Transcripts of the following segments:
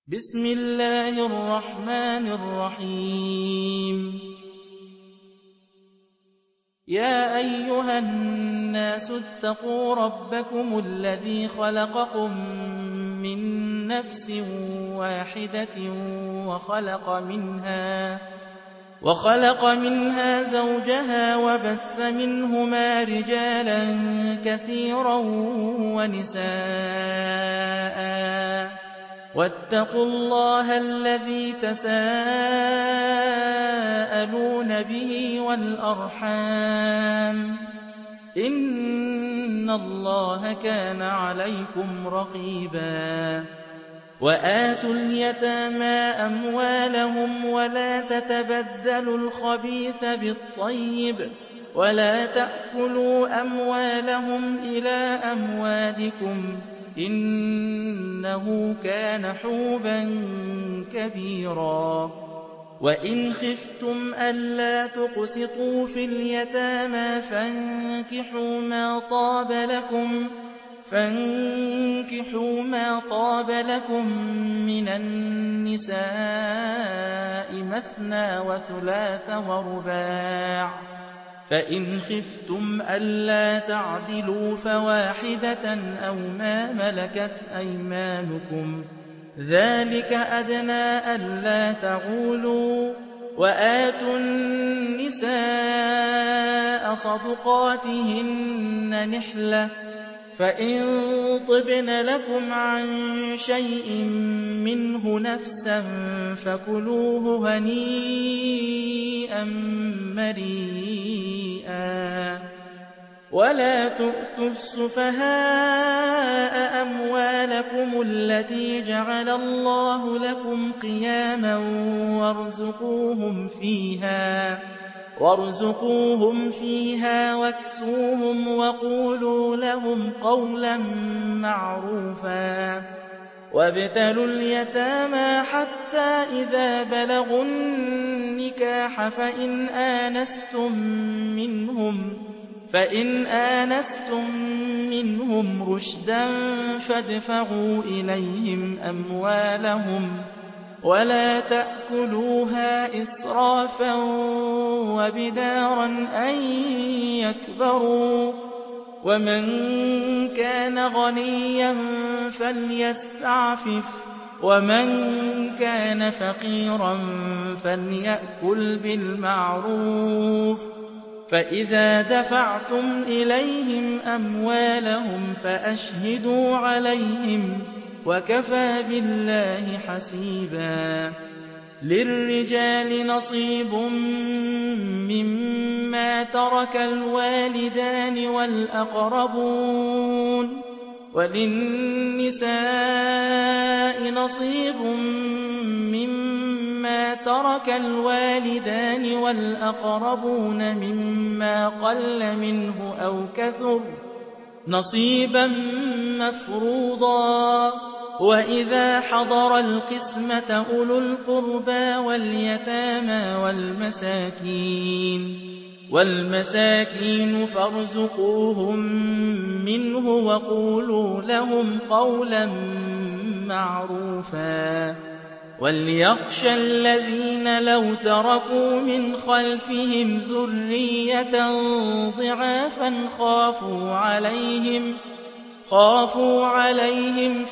بسم الله الرحمن الرحيم يا أيها الناس اتقوا ربكم الذي خلقكم من نفس واحدة وخلق منها زوجها وبث منهما رجالا كثيرا ونساء واتقوا الله الذي تساءلون به والأرحام إن الله كان عليكم رقيبا وآتوا اليتامى أموالهم ولا تتبدلوا الخبيث بالطيب ولا تأكلوا أموالهم إلى أموالكم إنه كان حوبا كبيرا وإن خفتم ألا تقسطوا في اليتامى فانكحوا ما طاب لكم من النساء مثنى وثلاث ورباع فإن خفتم ألا تعدلوا فواحدة أو ما ملكت أيمانكم ذلك أدنى ألا تعولوا وآتوا النساء صدقاتهن نحلة فإن طبن لكم عن شيء منه نفسا فكلوه هنيئا مريئا ولا تؤتوا السفهاء أموالكم التي جعل الله لكم قياما وارزقوهم فيها واكسوهم وقولوا لهم قولا معروفا وابتلوا اليتامى حتى إذا بلغوا النكاح فإن آنستم منهم رشدا فادفعوا إليهم أموالهم ولا تأكلوها إسرافا وبدارا أن يكبروا ومن كان غنيا فليستعفف ومن كان فقيرا فليأكل بالمعروف فإذا دفعتم إليهم أموالهم فأشهدوا عليهم وكفى بالله حسيبا للرجال نصيب مما ترك الوالدان والأقربون وللنساء نصيب مما ترك الوالدان والأقربون مما قل منه أو كثر نصيبا مفروضا وإذا حضر القسمة أولو القربى واليتامى والمساكين فارزقوهم منه وقولوا لهم قولا معروفا وليخشى الذين لو تركوا من خلفهم ذرية ضعافا خافوا عليهم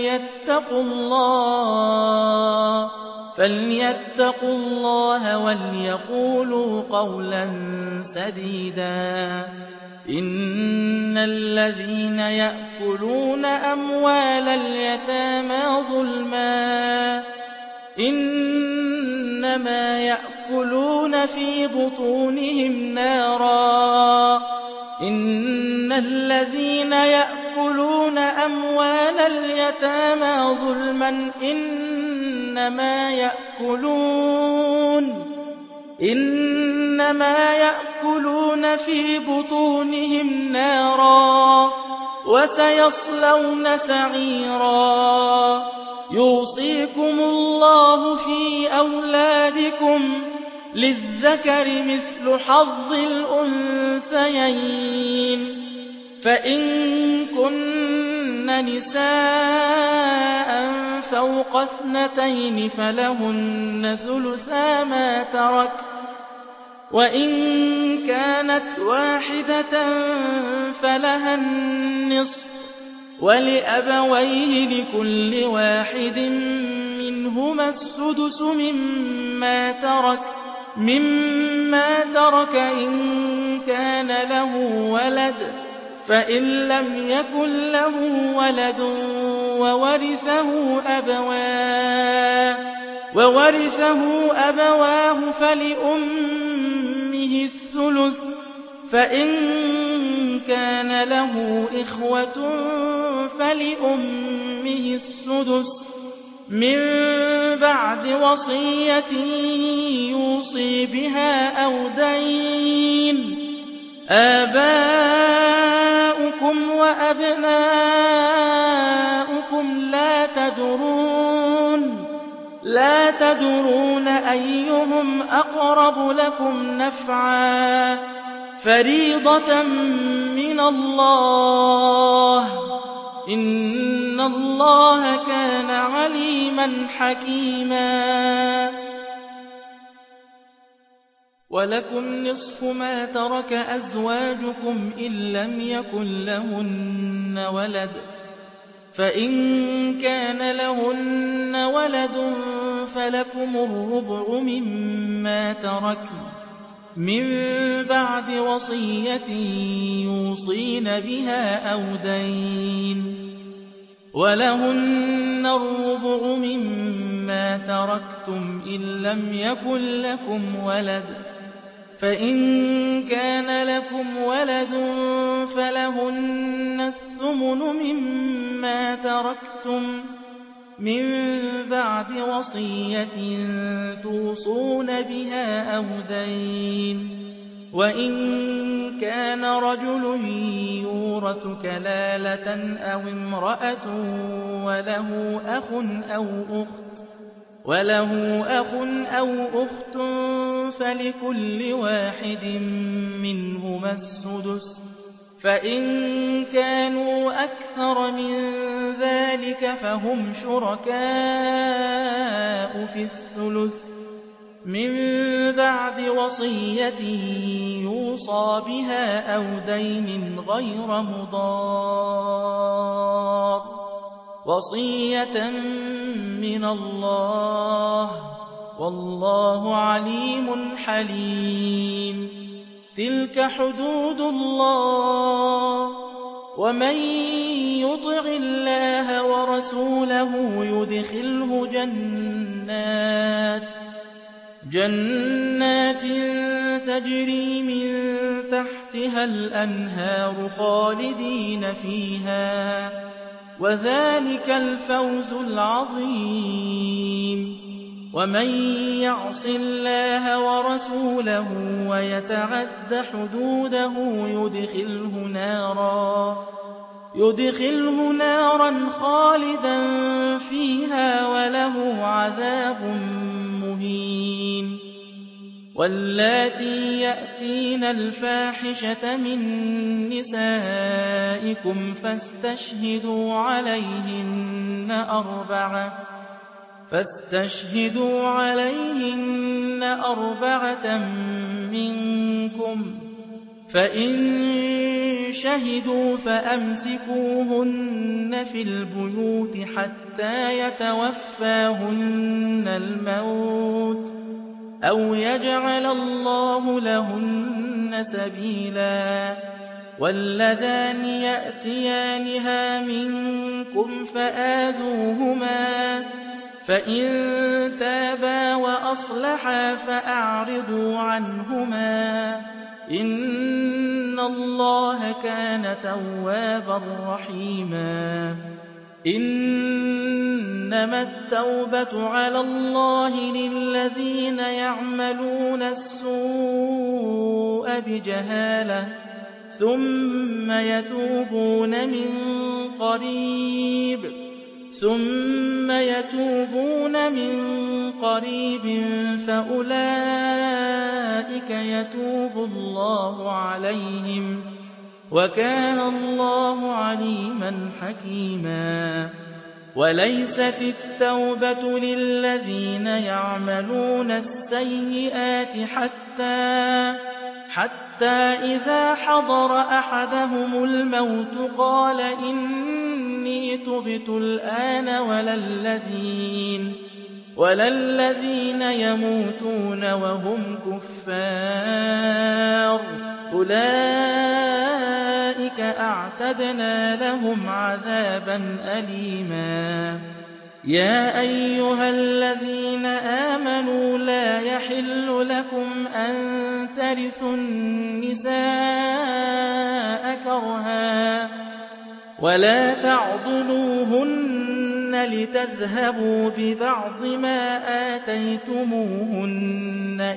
فليتقوا الله وليقولوا قولا سديدا إن الذين يأكلون أموال اليتامى ظلما إنما يأكلون في بطونهم نارا إن الذين يأكلون أموال اليتامى ظلما إنما يأكلون في بطونهم نارا وسيصلون سعيرا يوصيكم الله في أولادكم للذكر مثل حظ الأنثيين فإن كن كن نساء فوق 2 فلهن ثلثا ما ترك، وإن كانت واحدة فلها النصف، ولأبويه لكل واحد منهما السدس مما ترك إن كان له ولد، فإن لم يكن له ولد وورثه أبواه فلأمه الثلث، فإن كان له إخوة فلأمه السدس من بعد وصية يوصي بها أو دين. آباؤكم وأبناؤكم لا تدرون أيهم أقرب لكم نفعا، فريضة من الله، إن الله كان عليما حكيما. ولكم نصف ما ترك أزواجكم إن لم يكن لهن ولد، فإن كان لهن ولد فلكم الربع مما تركن من بعد وصية يوصين بها أو دين، ولهن الربع مما تركتم إن لم يكن لكم ولد، فإن كان لكم ولد فلهن الثمن مما تركتم من بعد وصية توصون بها أو دين، وإن كان رجل يورث كلالة أو امرأة وله أخ أو أخت فلكل واحد منهما السدس، فإن كانوا أكثر من ذلك فهم شركاء في الثلث من بعد وصية يوصى بها أو دين غير مضار، وصية من الله، والله عليم حليم. تلك حدود الله، ومن يطع الله ورسوله يدخله جنات تجري من تحتها الأنهار خالدين فيها، وذلك الفوز العظيم. ومن يعص الله ورسوله ويتعد حدوده يدخله نارا خالدا فيها وله عذاب مهين. واللاتي يأتين الفاحشة من نسائكم فاستشهدوا عليهن 4 منكم، فإن شهدوا فأمسكوهن في البيوت حتى يتوفاهن الموت أو يجعل الله لهن سبيلا. واللذان يأتيانها منكم فآذوهما، فإن تابا وأصلحا فأعرضوا عنهما، إن الله كان توابا رحيما. إنما التوبة على الله للذين يعملون السوء بجهالة ثم يتوبون من قريب فأولئك يتوب الله عليهم، وَكَانَ اللَّهُ عَلِيمًا حَكِيمًا وَلَيْسَتِ التَّوْبَةُ لِلَّذِينَ يَعْمَلُونَ السَّيِّئَاتِ حَتَّىٰ إِذَا حَضَرَ أَحَدَهُمُ الْمَوْتُ قَالَ إِنِّي تُبْتُ الْآنَ وَلَا الَّذِينَ يَمُوتُونَ وَهُمْ كُفَّارٌ أُولَٰئِكَ أَعْتَدْنَا لَهُمْ عَذَابًا أَلِيمًا يَا أَيُّهَا الَّذِينَ آمَنُوا لَا يَحِلُّ لَكُمْ أَن تَرِثُوا النِّسَاءَ كَرْهًا وَلَا تَعْضُلُوهُنَّ لِتَذْهَبُوا بِبَعْضِ مَا آتَيْتُمُوهُنَّ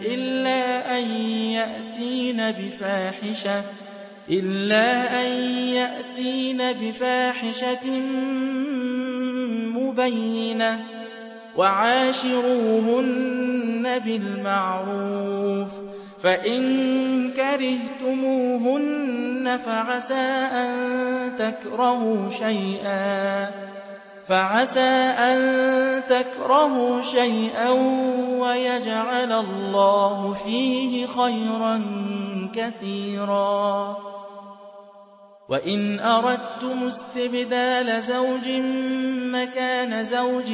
إِلَّا أَن يَأْتِينَ بِفَاحِشَةٍ مُّبَيِّنَةٍ وَعَاشِرُوهُنَّ بِالْمَعْرُوفِ ۖ فَإِن كَرِهْتُمُوهُنَّ فَعَسَىٰ أَن تَكْرَهُوا شَيْئًا وَيَجْعَلَ اللَّهُ فِيهِ خَيْرًا كَثِيرًا وَإِنْ أَرَدتُّمُ اسْتِبْدَالَ زَوْجٍ مَّكَانَ زَوْجٍ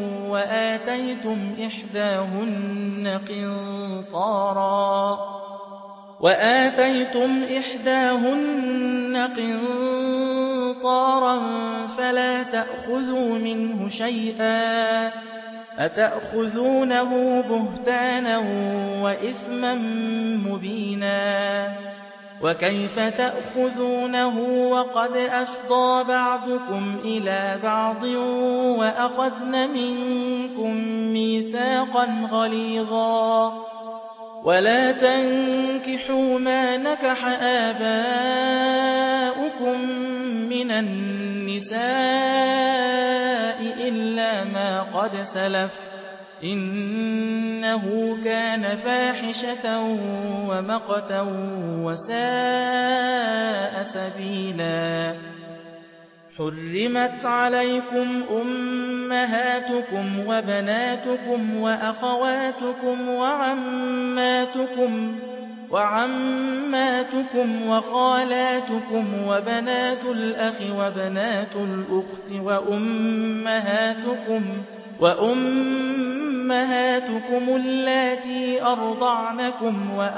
وَآتَيْتُمْ إِحْدَاهُنَّ قِنطَارًا فَلَا تَأْخُذُوا مِنْهُ شَيْئًا أَتَأْخُذُونَهُ بُهْتَانًا وَإِثْمًا مُّبِينًا وَكَيْفَ تَأْخُذُونَهُ وَقَدْ أَفْضَىٰ بَعْضُكُمْ إِلَىٰ بَعْضٍ وَأَخَذْنَ مِنكُم مِّيثَاقًا غَلِيظًا وَلَا تَنكِحُوا مَا نَكَحَ آبَاؤُكُم مِّنَ النِّسَاءِ إِلَّا مَا قَدْ سَلَفَ ۚ إِنَّهُ كَانَ فَاحِشَةً وَمَقْتًا وَسَاءَ سَبِيلًا حُرِّمَتْ عَلَيْكُمْ أُمَّهَاتُكُمْ وَبَنَاتُكُمْ وَأَخَوَاتُكُمْ وَعَمَّاتُكُمْ وَخَالَاتُكُمْ وَبَنَاتُ الْأَخِ وَبَنَاتُ الْأُخْتِ وَأُمَّهَاتُكُمُ اللَّاتِي أَرْضَعْنَكُمْ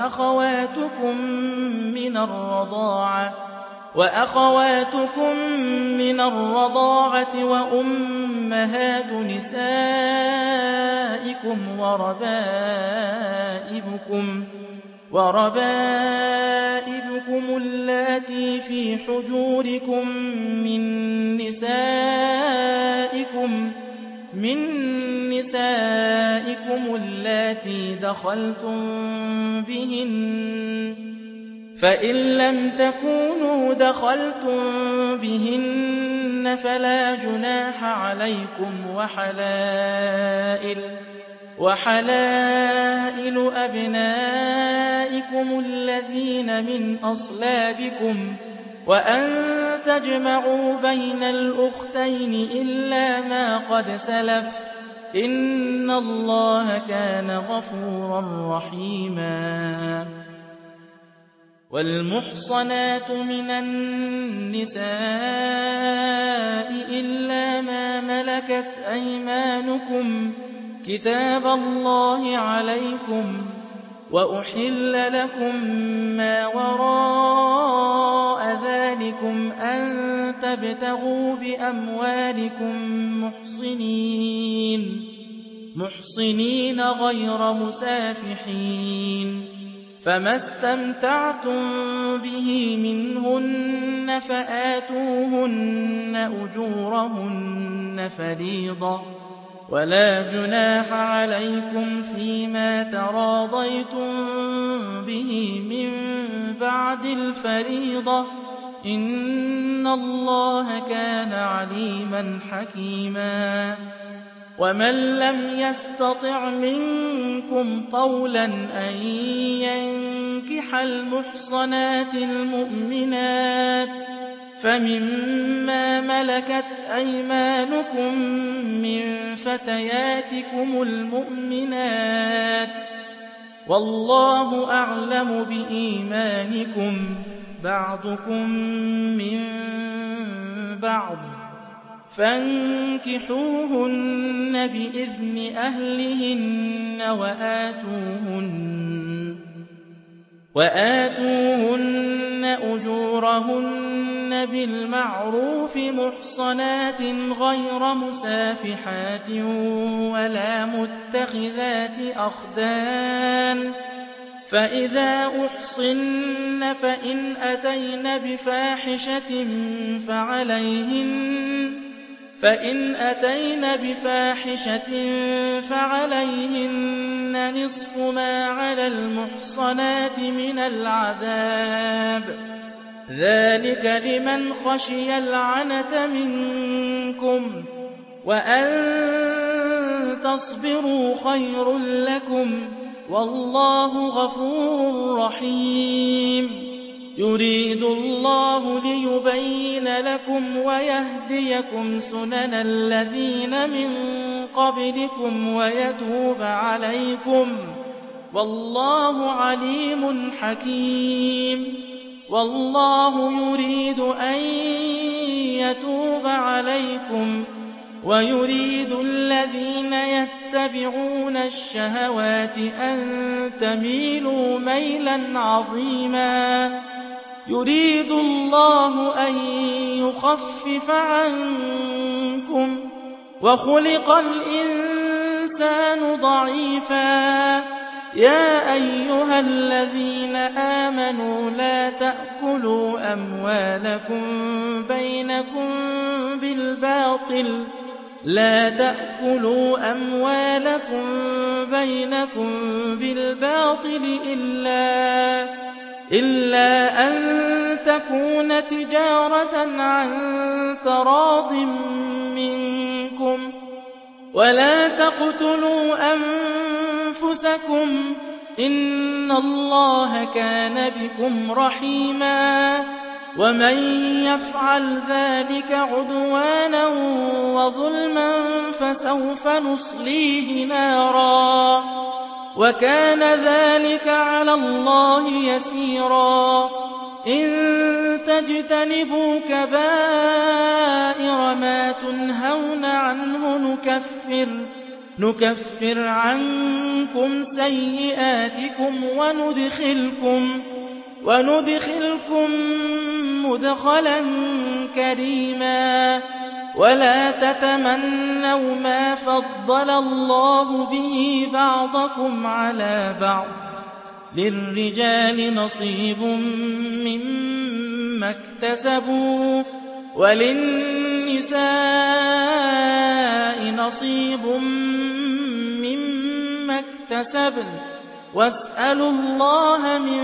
وَأَخَوَاتُكُم مِّنَ الرَّضَاعَةِ وَأُمَّهَاتُ نِسَائِكُمْ وَرَبَائِبُكُمُ اللَّاتِي فِي حُجُورِكُم مِّن نِّسَائِكُمُ اللَّاتِي دَخَلْتُم بِهِنَّ ۖ فَإِن لَّمْ تَكُونُوا دَخَلْتُم بِهِنَّ فَلَا جُنَاحَ عَلَيْكُمْ وَحَلَائِلُ أَبْنَائِكُمُ الَّذِينَ مِنْ أَصْلَابِكُمْ وَأَن تَجْمَعُوا بَيْنَ الْأُخْتَيْنِ إِلَّا مَا قَدْ سَلَفَ ۚ إِنَّ اللَّهَ كَانَ غَفُورًا رَّحِيمًا وَالْمُحْصَنَاتُ مِنَ النِّسَاءِ إِلَّا مَا مَلَكَتْ أَيْمَانُكُمْ كِتَابَ اللَّهِ عَلَيْكُمْ ۚ وَأُحِلَّ لَكُم مَّا وَرَاءَ ذَٰلِكُمْ أَن تَبْتَغُوا بِأَمْوَالِكُم مُّحْصِنِينَ غَيْرَ مُسَافِحِينَ ۚ فَمَا اسْتَمْتَعْتُم بِهِ مِنْهُنَّ فَآتُوهُنَّ أُجُورَهُنَّ فَرِيضَةً ۚ وَلَا جُنَاحَ عَلَيْكُمْ فِيمَا تَرَاضَيْتُم بِهِ مِن بَعْدِ الْفَرِيضَةِ ۚ إِنَّ اللَّهَ كَانَ عَلِيمًا حَكِيمًا وَمَن لَّمْ يَسْتَطِعْ مِنكُمْ طَوْلًا أَن ينكح المحصنات المؤمنات فمما ملكت أيمانكم من فتياتكم المؤمنات والله أعلم بإيمانكم بعضكم من بعض فانكحوهن بإذن أهلهن وآتوهن أجورهن بالمعروف محصنات غير مسافحات ولا متخذات أخدان فإذا أحصن فإن أتين بفاحشة فعليهن نصف ما على المحصنات من العذاب ذلك لمن خشي العنة منكم وأن تصبروا خير لكم والله غفور رحيم يريد الله ليبين لكم ويهديكم سنن الذين من قبلكم ويتوب عليكم والله عليم حكيم والله يريد أن يتوب عليكم ويريد الذين يتبعون الشهوات أن تميلوا ميلا عظيما يريد الله أن يخفف عنكم وخلق الإنسان ضعيفا يا أيها الذين آمنوا لا تأكلوا أموالكم بينكم بالباطل إلا أن تكون تجارة عن تراض منكم ولا تقتلوا أنفسكم إن الله كان بكم رحيما ومن يفعل ذلك عدوانا وظلما فسوف نصليه نارا وكان ذلك على الله يسيرا إن تجتنبوا كبائر ما تنهون عنه نكفر عنكم سيئاتكم وندخلكم مدخلا كريما ولا تتمنوا ما فضل الله به بعضكم على بعض للرجال نصيب مما اكتسبوا وللنساء نصيب مما اكتسبن واسألوا الله من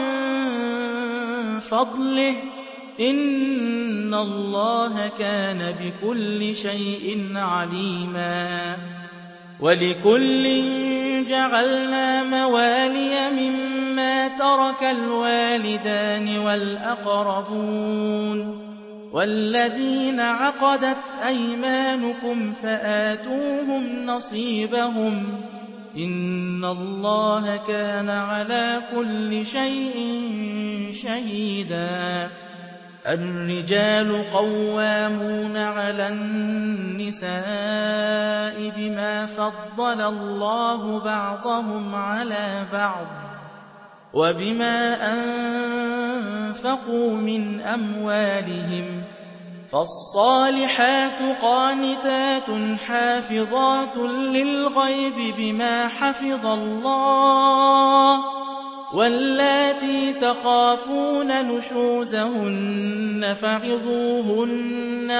فضله إن الله كان بكل شيء عليما ولكل جعلنا موالي مما ترك الوالدان والأقربون والذين عقدت أيمانكم فآتوهم نصيبهم إن الله كان على كل شيء شهيدا الرجال قوامون على النساء بما فضل الله بعضهم على بعض وبما أنفقوا من أموالهم فالصالحات قانتات حافظات للغيب بما حفظ الله واللاتي تخافون نشوزهن فعظوهن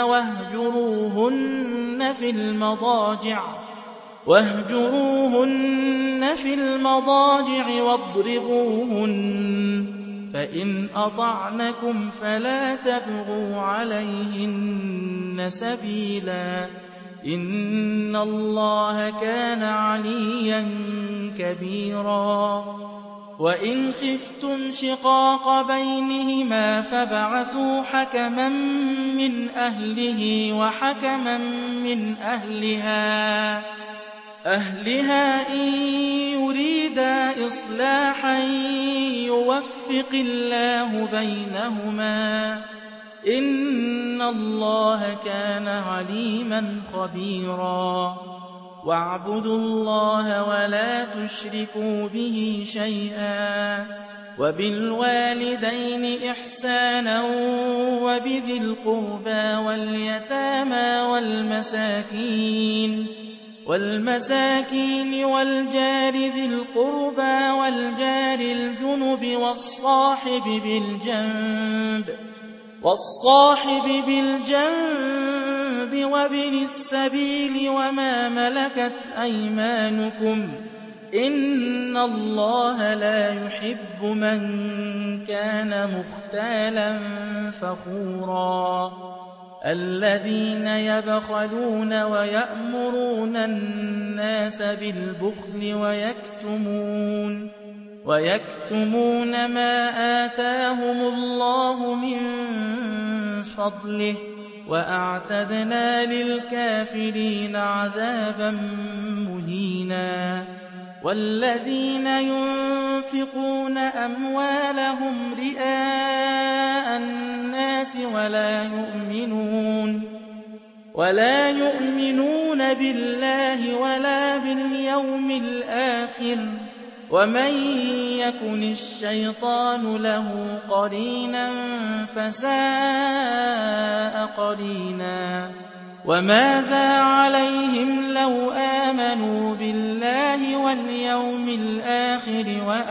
واهجروهن في المضاجع واضربوهن فإن أطعنكم فلا تبغوا عليهن سبيلا إن الله كان عليا كبيرا وَإِنْ خِفْتُمْ شِقَاقَ بَيْنِهِمَا فَابْعَثُوا حَكَمًا مِّنْ أَهْلِهِ وَحَكَمًا مِّنْ أَهْلِهَا إِن يُرِيدَا إِصْلَاحًا يُوَفِّقِ اللَّهُ بَيْنَهُمَا ۗ إِنَّ اللَّهَ كَانَ عَلِيمًا خَبِيرًا وَاعْبُدُوا اللَّهَ وَلَا تُشْرِكُوا بِهِ شَيْئًا وَبِالْوَالِدَيْنِ إِحْسَانًا وَبِذِي الْقُرْبَىٰ وَالْيَتَامَىٰ وَالْمَسَاكِينِ وَالْجَارِ ذِي الْقُرْبَىٰ وَالْجَارِ الْجُنُبِ وَالصَّاحِبِ بِالْجَنبِ وَابْنِ السَّبِيلِ وَمَا مَلَكَتْ أَيْمَانُكُمْ ۗ إِنَّ اللَّهَ لَا يُحِبُّ مَن كَانَ مُخْتَالًا فَخُورًا الَّذِينَ يَبْخَلُونَ وَيَأْمُرُونَ النَّاسَ بِالْبُخْلِ وَيَكْتُمُونَ مَا آتَاهُمُ اللَّهُ مِن فَضْلِهِ ۗ وَأَعْتَدْنَا لِلْكَافِرِينَ عَذَابًا مُّهِينًا وَالَّذِينَ يُنفِقُونَ أَمْوَالَهُمْ رِئَاءَ النَّاسِ وَلَا يُؤْمِنُونَ بِاللَّهِ وَلَا بِالْيَوْمِ الْآخِرِ ۗ وَمَن يَكُنِ الشَّيْطَانُ لَهُ قَرِينًا فَسَاءَ قَرِينًا وَمَاذَا عَلَيْهِمْ لَوْ آمَنُوا بِاللَّهِ وَالْيَوْمِ الْآخِرِ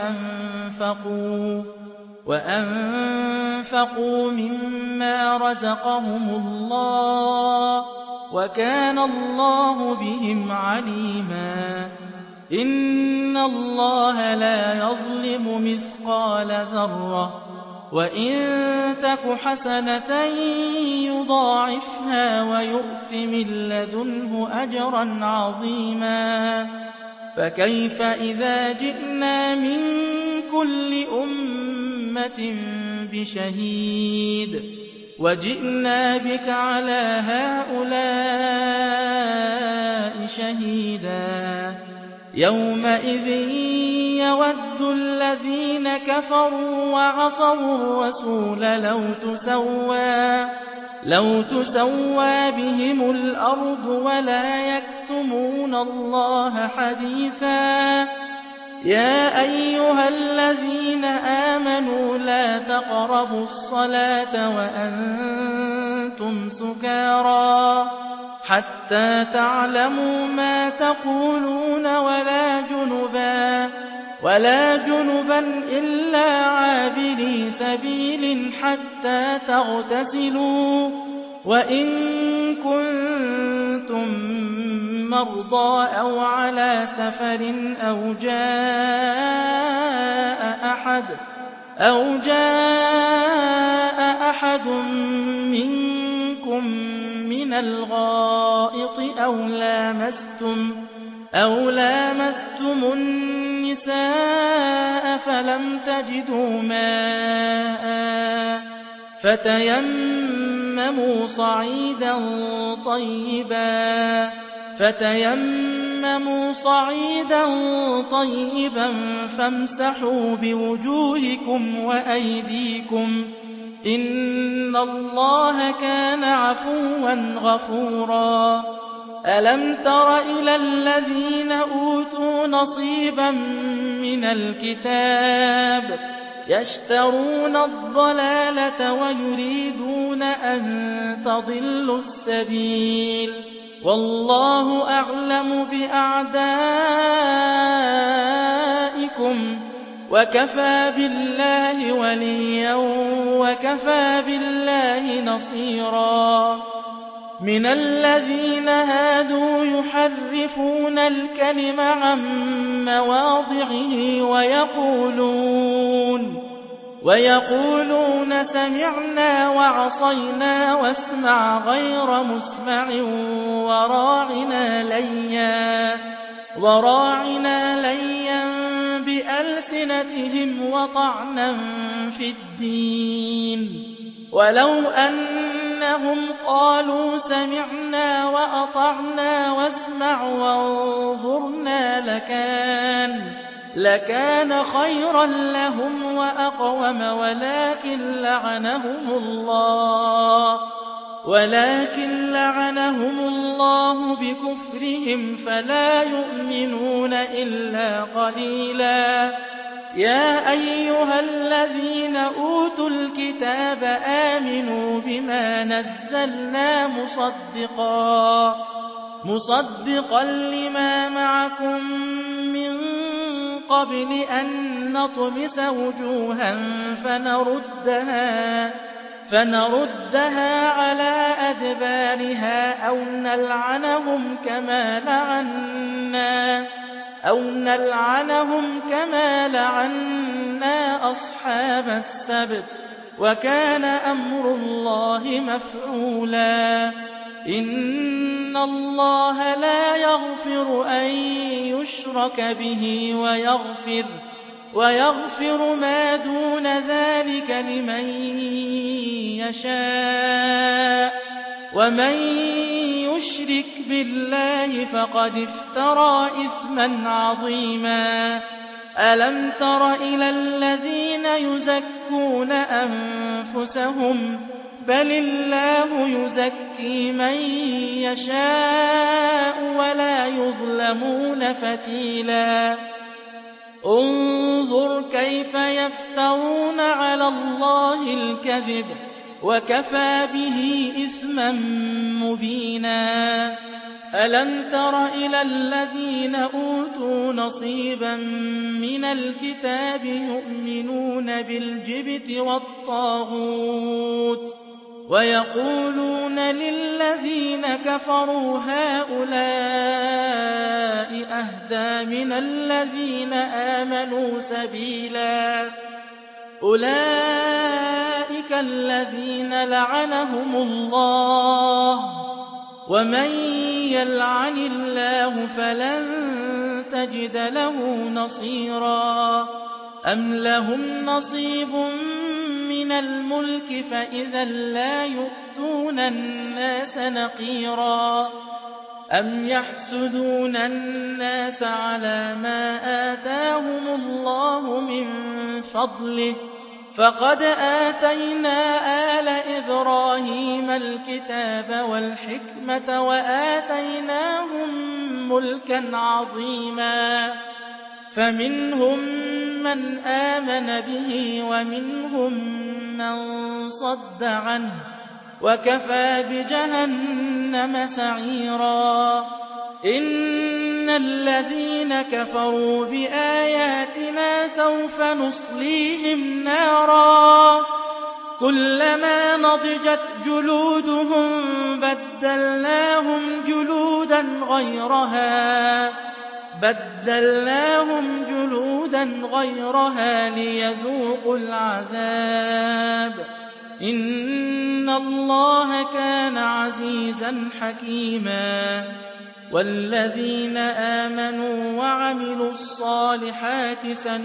وَأَنفَقُوا مِمَّا رَزَقَهُمُ اللَّهُ ۚ وَكَانَ اللَّهُ بِهِمْ عَلِيمًا إِنَّ اللَّهَ لَا يَظْلِمُ مِثْقَالَ ذَرَّةٍ ۖ وَإِن تَكُ حَسَنَةً يُضَاعِفْهَا وَيُؤْتِ مِن لَّدُنْهُ أَجْرًا عَظِيمًا فَكَيْفَ إِذَا جِئْنَا مِن كُلِّ أُمَّةٍ بِشَهِيدٍ وَجِئْنَا بِكَ عَلَىٰ هَٰؤُلَاءِ شَهِيدًا يَوْمَئِذٍ يَوَدُّ الَّذِينَ كَفَرُوا وَعَصَوُا الرَّسُولَ لَوْ تُسَوَّىٰ بِهِمُ الْأَرْضُ وَلَا يَكْتُمُونَ اللَّهَ حَدِيثًا يَا أَيُّهَا الَّذِينَ آمَنُوا لَا تَقْرَبُوا الصَّلَاةَ وَأَنتُمْ سُكَارَىٰ حَتَّىٰ تَعْلَمُوا مَا تَقُولُونَ وَلَا جُنُبًا إِلَّا عَابِرِي سَبِيلٍ حَتَّىٰ تَغْتَسِلُوا ۚ وَإِن كُنتُم مَّرْضَىٰ أَوْ عَلَىٰ سَفَرٍ أَوْ جَاءَ أَحَدٌ مِّنكُم مِّنَ الْغَائِطِ أَوْ لَامَسْتُمُ النِّسَاءَ فَلَمْ تَجِدُوا مَاءً فَتَيَمَّمُوا صَعِيدًا طَيِّبًا فَامْسَحُوا بِوُجُوهِكُمْ وَأَيْدِيكُمْ ۗ إِنَّ اللَّهَ كَانَ عَفُوًّا غَفُورًا أَلَمْ تَرَ إِلَى الَّذِينَ أُوتُوا نَصِيبًا مِّنَ الْكِتَابِ يَشْتَرُونَ الضَّلَالَةَ وَيُرِيدُونَ أَن تَضِلُّوا السَّبِيلَ ۗ وَاللَّهُ أَعْلَمُ بِأَعْدَائِكُمْ ۚ وَكَفَىٰ بِاللَّهِ وَلِيًّا وَكَفَىٰ بِاللَّهِ نَصِيرًا مِنَ الَّذِينَ هَادُوا يُحَرِّفُونَ الْكَلِمَ عَن مَّوَاضِعِهِ وَيَقُولُونَ سَمِعْنَا وَعَصَيْنَا وَاسْمَعْ غَيْرَ مُسْمَعٍ وَرَاعِنَا لَيًّا بِأَلْسِنَتِهِمْ بِأَلْسِنَتِهِمْ وَطَعْنًا فِي الدِّينِ وَلَوْ أَنَّهُمْ قَالُوا سَمِعْنَا وَأَطَعْنَا وَاسْمَعْ وَانظُرْنَا لَكَانَ خَيْرًا لَّهُمْ وَأَقْوَمَ وَلَٰكِن لَّعَنَهُمُ اللَّهُ بِكُفْرِهِمْ فَلَا يُؤْمِنُونَ إِلَّا قَلِيلًا يَا أَيُّهَا الَّذِينَ أُوتُوا الْكِتَابَ آمِنُوا بِمَا نَزَّلْنَا مُصَدِّقًا لِّمَا مَعَكُم مِّن قَبْلِ أَن نَّطْمِسَ وُجُوهًا فَنَرُدَّهَا عَلَىٰ أَدْبَارِهَا أَوْ نَلْعَنَهُمْ كَمَا لَعَنَّا أَصْحَابَ السَّبْتِ ۚ وَكَانَ أَمْرُ اللَّهِ مَفْعُولًا إِنَّ اللَّهَ لَا يَغْفِرُ أَن يُشْرَكَ بِهِ وَيَغْفِرُ مَا دُونَ ذَٰلِكَ لِمَن يَشَاءُ ۚ وَمَن يُشْرِكْ بِاللَّهِ فَقَدِ افْتَرَىٰ إِثْمًا عَظِيمًا أَلَمْ تَرَ إِلَى الَّذِينَ يُزَكُّونَ أَنفُسَهُم ۚ بَلِ اللَّهُ يُزَكِّي مَن يَشَاءُ وَلَا يُظْلَمُونَ فَتِيلًا انظُرْ كَيْفَ يَفْتَرُونَ عَلَى اللَّهِ الْكَذِبَ وَكَفَىٰ بِهِ إِثْمًا مُّبِينًا أَلَمْ تَرَ إِلَى الَّذِينَ أُوتُوا نَصِيبًا مِّنَ الْكِتَابِ يُؤْمِنُونَ بِالْجِبْتِ وَالطَّاغُوتِ وَيَقُولُونَ لِلَّذِينَ كَفَرُوا هَٰؤُلَاءِ أَهْدَىٰ مِنَ الَّذِينَ آمَنُوا سَبِيلًا أُولَٰئِكَ الَّذِينَ لَعَنَهُمُ اللَّهُ ۖ وَمَن يَلْعَنِ اللَّهُ فَلَن تَجِدَ لَهُ نَصِيرًا أَمْ لَهُمْ نَصِيبٌ مِّنَ الْمُلْكِ فَإِذًا لَّا يُؤْتُونَ النَّاسَ نَقِيرًا أَمْ يَحْسُدُونَ النَّاسَ عَلَىٰ مَا آتَاهُمُ اللَّهُ مِن فَضْلِهِ ۖ فَقَدْ آتَيْنَا آلَ إِبْرَاهِيمَ الْكِتَابَ وَالْحِكْمَةَ وَآتَيْنَاهُم مُّلْكًا عَظِيمًا فَمِنْهُم مَّنْ آمَنَ بِهِ وَمِنْهُم مَّن صَدَّ عَنْهُ ۚ وَكَفَىٰ بِجَهَنَّمَ سَعِيرًا إِنَّ الَّذِينَ كَفَرُوا بِآيَاتِنَا سَوْفَ نُصْلِيهِمْ نَارًا كُلَّمَا نَضِجَتْ جُلُودُهُم بَدَّلْنَاهُمْ جُلُودًا غَيْرَهَا لِيَذُوقُوا الْعَذَابَ ۗ إِنَّ اللَّهَ كَانَ عَزِيزًا حَكِيمًا وَالَّذِينَ آمَنُوا وَعَمِلُوا الصَّالِحَاتِ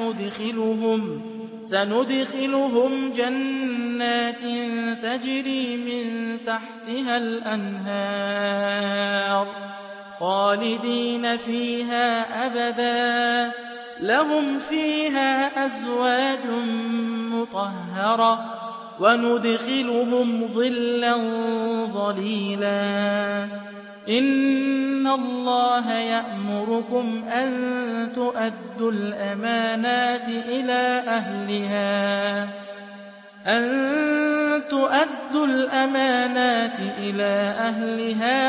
سَنُدْخِلُهُمْ جَنَّاتٍ تَجْرِي مِن تَحْتِهَا الْأَنْهَارُ خَالِدِينَ فِيهَا أَبَدًا ۖ لَّهُمْ فِيهَا أَزْوَاجٌ مُّطَهَّرَةٌ ۖ وَنُدْخِلُهُمْ ظِلًّا ظَلِيلًا إِنَّ اللَّهَ يَأْمُرُكُمْ أَن تُؤَدُّوا الْأَمَانَاتِ إِلَىٰ أَهْلِهَا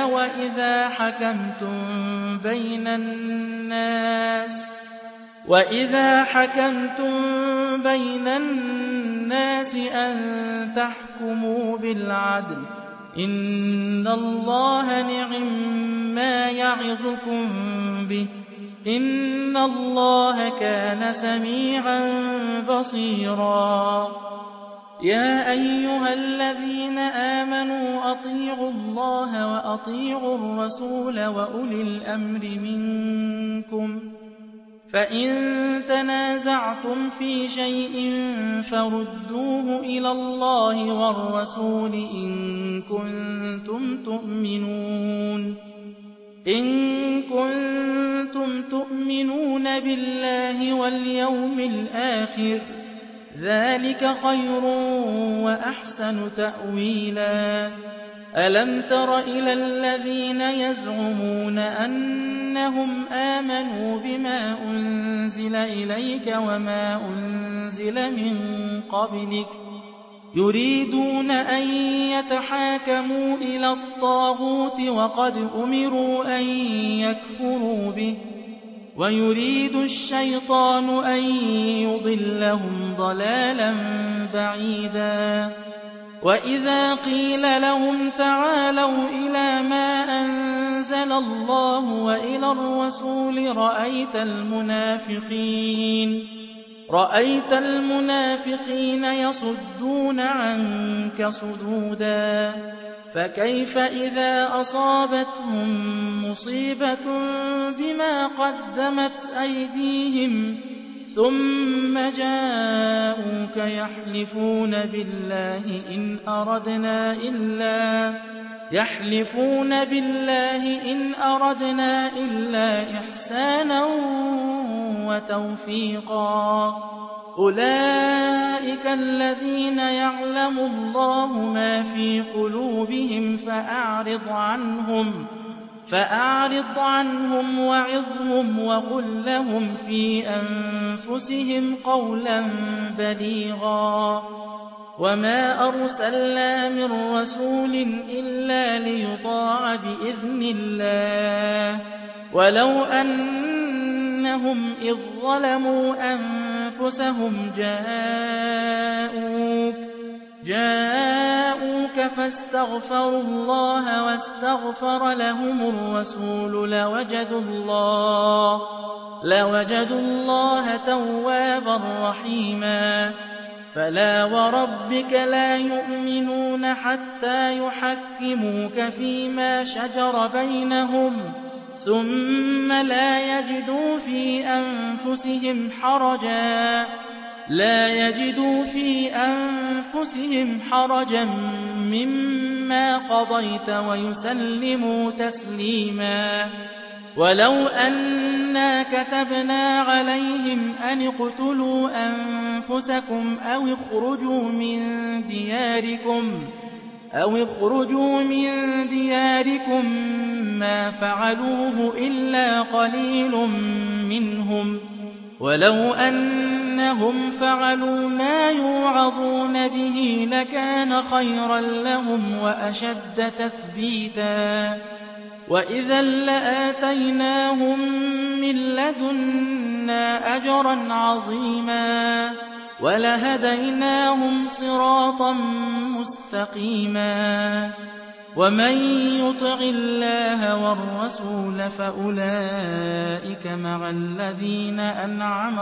وَإِذَا حَكَمْتُم بَيْنَ النَّاسِ أَن تَحْكُمُوا بِالْعَدْلِ ۚ إِنَّ اللَّهَ نِعِمَّا يَعِظُكُم بِهِ ۗ إِنَّ اللَّهَ كَانَ سَمِيعًا بَصِيرًا يَا أَيُّهَا الَّذِينَ آمَنُوا أَطِيعُوا اللَّهَ وَأَطِيعُوا الرَّسُولَ وَأُولِي الْأَمْرِ مِنكُمْ ۖ فإن تنازعتم في شيء فردوه إلى الله والرسول إن كنتم تؤمنون بالله واليوم الآخر، ذلك خير وأحسن تأويلا. ألم تر إلى الذين يزعمون أنهم آمنوا بما أنزل إليك وما أنزل من قبلك يريدون أن يتحاكموا إلى الطاغوت وقد أمروا أن يكفروا به ويريد الشيطان أن يضلهم ضلالا بعيدا. وإذا قيل لهم تعالوا إلى ما أنزل الله وإلى الرسول رأيت المنافقين يصدون عنك صدودا. فكيف إذا أصابتهم مصيبة بما قدمت أيديهم ثم جاءوك يحلفون بالله إن أردنا إلا إحسانا وتوفيقا. أولئك الذين يعلم الله ما في قلوبهم فأعرض عنهم وعظهم وقل لهم في أنفسهم قولا بليغا. وما أرسلنا من رسول إلا ليطاع بإذن الله ولو أنهم إذ ظلموا أنفسهم جاءوك فاستغفروا الله واستغفر لهم الرسول لوجدوا الله توابا رحيما. فلا وربك لا يؤمنون حتى يحكموك فيما شجر بينهم ثم لا يجدوا في أنفسهم حرجا مما قضيت ويسلموا تسليما. ولو أنا كتبنا عليهم أن اقتلوا أنفسكم أو اخرجوا من دياركم ما فعلوه إلا قليل منهم ولو أنهم فعلوا ما يوعظون به لكان خيرا لهم وأشد تثبيتا. وإذا لآتيناهم من لدنا أجرا عظيما ولهديناهم صراطا مستقيما. ومن يطع الله والرسول فأولئك مع الذين أنعم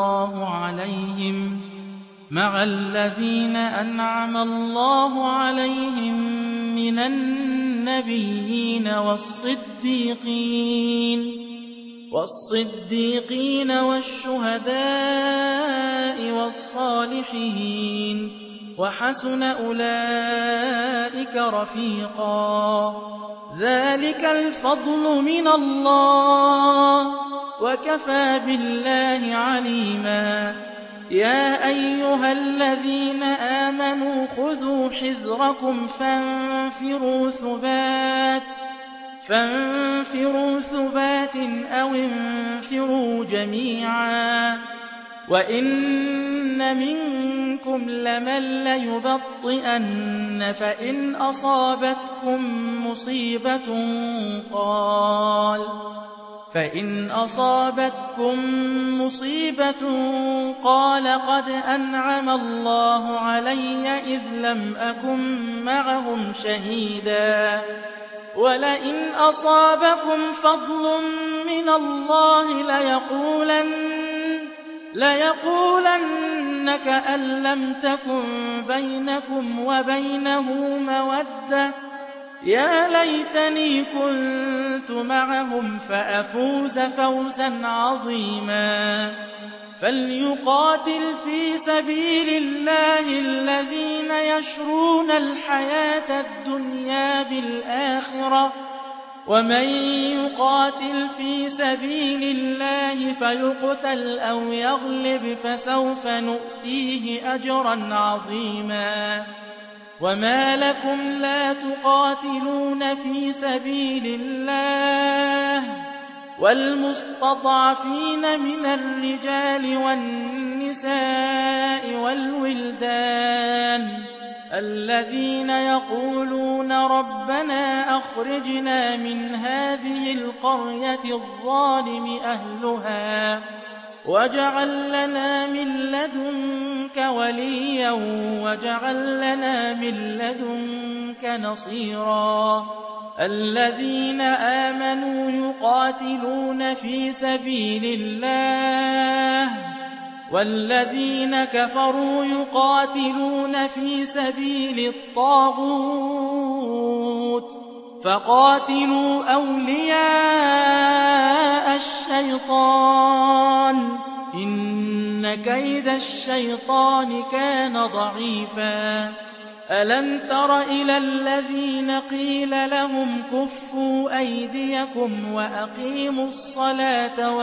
الله عليهم من النبيين والصديقين والشهداء والصالحين وحسن أولئك رفيقا. ذلك الفضل من الله وكفى بالله عليما. يا أيها الذين آمنوا خذوا حذركم فانفروا ثبات أو انفروا جميعا. وإن منكم لمن ليبطئن فإن أصابتكم مصيبة قال قد أنعم الله علي إذ لم أكن معهم شهيدا. ولئن أصابكم فضل من الله ليقولن كأن لم تكن بينكم وبينه مودة يا ليتني كنت معهم فأفوز فوزا عظيما فليقاتل في سبيل الله الذين يشرون الحياة الدنيا بالآخرة ومن يقاتل في سبيل الله فيقتل أو يغلب فسوف نؤتيه أجرا عظيما وما لكم لا تقاتلون في سبيل الله والمستضعفين من الرجال والنساء والولدان الذين يقولون ربنا أخرجنا من هذه القرية الظالم أهلها واجعل لنا من لدنك وليا واجعل لنا من لدنك نصيرا الذين آمنوا يقاتلون في سبيل الله والذين كفروا يقاتلون في سبيل الطاغوت فقاتلوا أولياء الشيطان إن كيد الشيطان كان ضعيفا ألم تر إلى الذين قيل لهم كفوا أيديكم وأقيموا الصلاة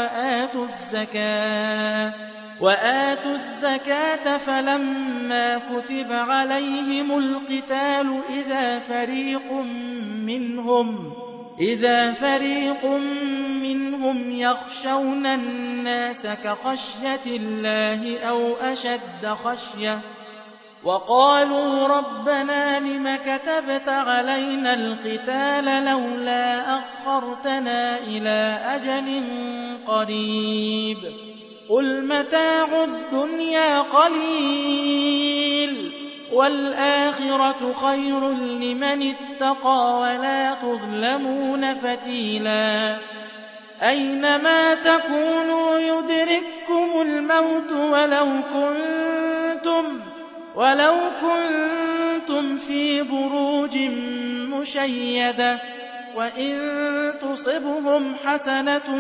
وآتوا الزكاة فلما كتب عليهم القتال إذا فريق منهم يخشون الناس كخشية الله أو أشد خشية وقالوا ربنا لم كتبت علينا القتال لولا أخرتنا إلى أجل قريب قل متاع الدنيا قليل والآخرة خير لمن اتقى ولا تظلمون فتيلا أينما تكونوا يدرككم الموت ولو كنتم في بروج مشيدة وإن تصبهم حسنة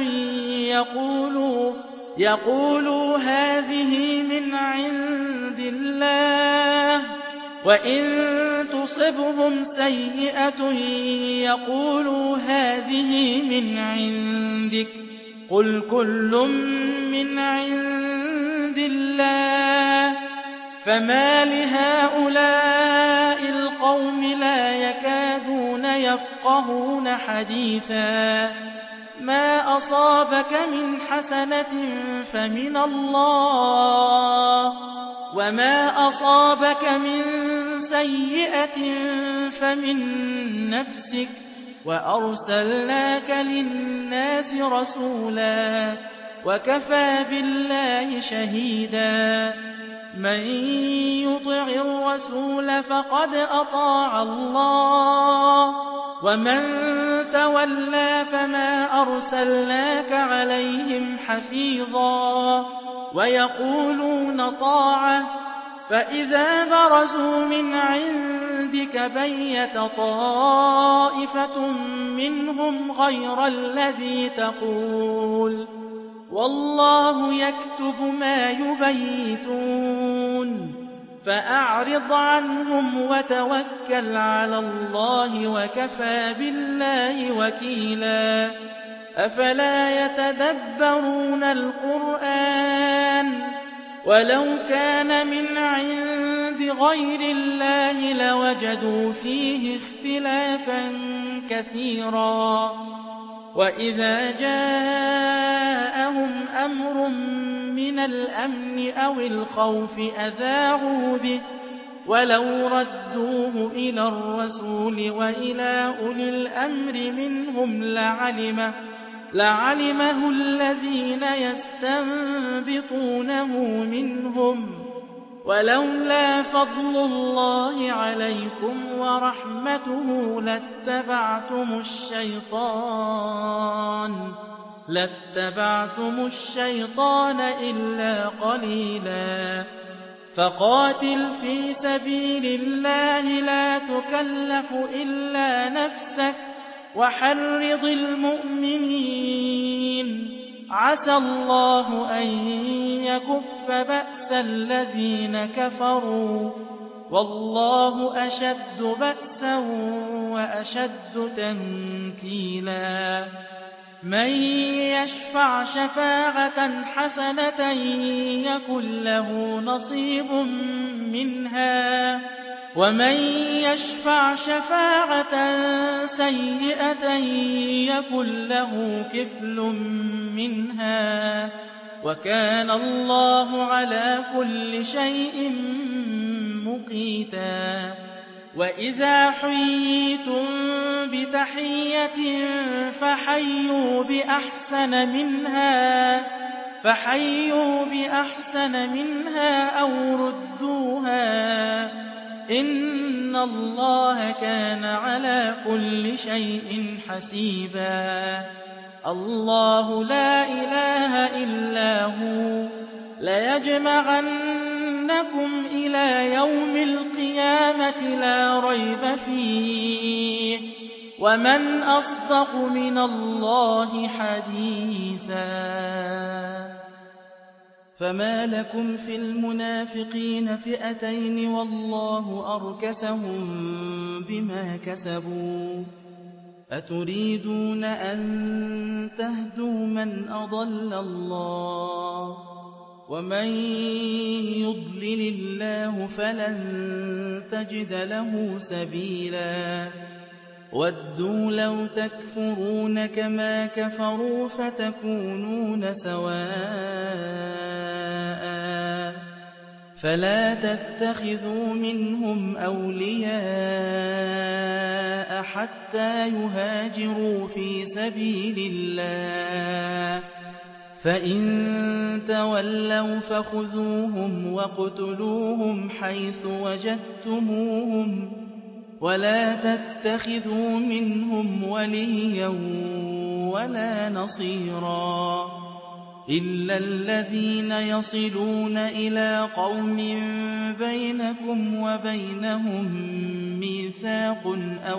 يقولوا هذه من عند الله وإن تصبهم سيئة يقولوا هذه من عندك قل كل من عند الله فما لهؤلاء القوم لا يكادون يفقهون حديثا ما أصابك من حسنة فمن الله وما أصابك من سيئة فمن نفسك وأرسلناك للناس رسولا وكفى بالله شهيدا من يطع الرسول فقد أطاع الله ومن تولى فما أرسلناك عليهم حفيظا ويقولون طاعة فإذا برزوا من عندك بيت طائفة منهم غير الذي تقول والله يكتب ما يبيتون فأعرض عنهم وتوكل على الله وكفى بالله وكيلا أفلا يتدبرون القرآن ولو كان من عند غير الله لوجدوا فيه اختلافا كثيرا وإذا جاءهم أمر من الأمن أو الخوف أذاعوا به ولو ردوه إلى الرسول وإلى أولي الأمر منهم لعلمه الذين يستنبطونه منهم ولولا فضل الله عليكم ورحمته لاتبعتم الشيطان إلا قليلا فقاتل في سبيل الله لا تكلف إلا نفسك وحرض المؤمنين عسى الله أن يكف بأس الذين كفروا والله أشد بأسا وأشد تنكيلا من يشفع شفاعة حسنة يكن له نصيب منها ومن يشفع شفاعة سيئة يكن له كفل منها وكان الله على كل شيء مقيتا وإذا حييتم بتحية فحيوا بأحسن منها أو ردوها إن الله كان على كل شيء حسيبا الله لا إله إلا هو ليجمعنكم إلى يوم القيامة لا ريب فيه ومن أصدق من الله حديثا فما لكم في المنافقين فئتين والله أركسهم بما كسبوا أتريدون أن تهدوا من أضل الله ومن يضلل الله فلن تجد له سبيلا وَدُّوا لَوْ تَكْفُرُونَ كَمَا كَفَرُوا فَتَكُونُونَ سَوَاءً فَلَا تَتَّخِذُوا مِنْهُمْ أَوْلِيَاءَ حَتَّى يُهَاجِرُوا فِي سَبِيلِ اللَّهِ فَإِن تَوَلَّوْا فَخُذُوهُمْ وَاقْتُلُوهُمْ حَيْثُ وَجَدتُّمُوهُمْ وَلَا تَتَّخِذُوا مِنْهُمْ وَلِيًّا وَلَا نَصِيرًا إِلَّا الَّذِينَ يَصِلُونَ إِلَىٰ قَوْمٍ بَيْنَكُمْ وَبَيْنَهُم مِّيثَاقٌ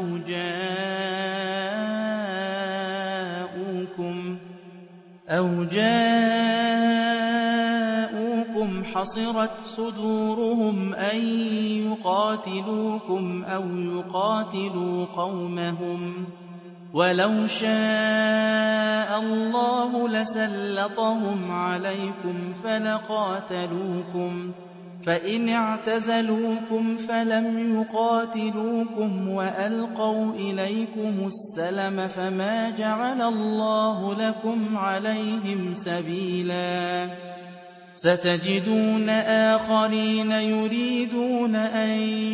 أَوْ جَاءُوكُمْ حَصِرَتْ صُدُورُهُمْ أَن يُقَاتِلُوكُمْ أَوْ يُقَاتِلُوا قَوْمَهُمْ وَلَوْ شَاءَ اللَّهُ لَسَلَّطَهُمْ عَلَيْكُمْ فَلَقَاتَلُوكُمْ فَإِنِ اعْتَزَلُوكُمْ فَلَمْ يُقَاتِلُوكُمْ وَأَلْقَوْا إِلَيْكُمُ السَّلَمَ فَمَا جَعَلَ اللَّهُ لَكُمْ عَلَيْهِمْ سَبِيلًا سَتَجِدُونَ آخَرِينَ يُرِيدُونَ أَن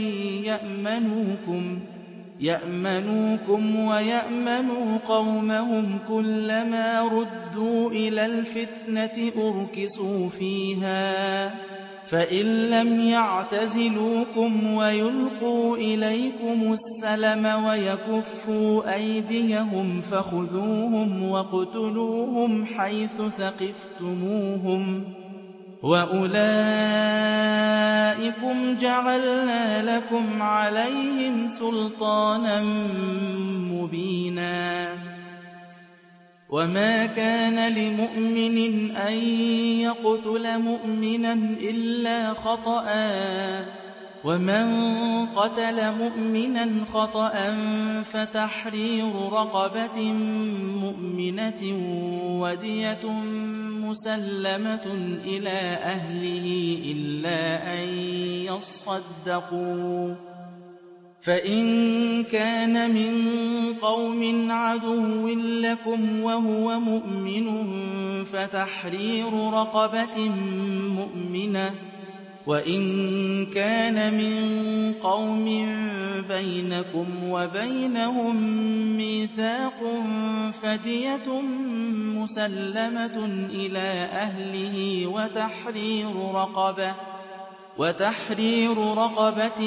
يَأْمَنُوكُمْ وَيَأْمَنُوا قَوْمَهُمْ كُلَّمَا رُدُّوا إِلَى الْفِتْنَةِ أُرْكِسُوا فِيهَا فَإِن لَّمْ يَعْتَزِلُوكُمْ وَيُلْقُوا إِلَيْكُمُ السَّلَمَ وَيَكُفُّوا أَيْدِيَهُمْ فَخُذُوهُمْ وَاقْتُلُوهُمْ حَيْثُ ثَقِفْتُمُوهُمْ وَأُولَٰئِكُمْ جَعَلْنَا لَكُمْ عَلَيْهِمْ سُلْطَانًا مُّبِينًا وَمَا كَانَ لِمُؤْمِنٍ أَن يَقْتُلَ مُؤْمِنًا إِلَّا خَطَأً وَمَن قَتَلَ مُؤْمِنًا خَطَأً فَتَحْرِيرُ رَقَبَةٍ مُّؤْمِنَةٍ وَدِيَةٌ مُّسَلَّمَةٌ إِلَىٰ أَهْلِهِ إِلَّا أَن يَصَّدَّقُوا فَإِن كَانَ مِن قَوْمٍ عَدُوٍّ لَّكُمْ وَهُوَ مُؤْمِنٌ فَتَحْرِيرُ رَقَبَةٍ مُّؤْمِنَةٍ وَإِن كَانَ مِن قَوْمٍ بَيْنَكُمْ وَبَيْنَهُم مِّيثَاقٌ فَدِيَةٌ مُّسَلَّمَةٌ إِلَىٰ أَهْلِهِ وَتَحْرِيرُ رَقَبَةٍ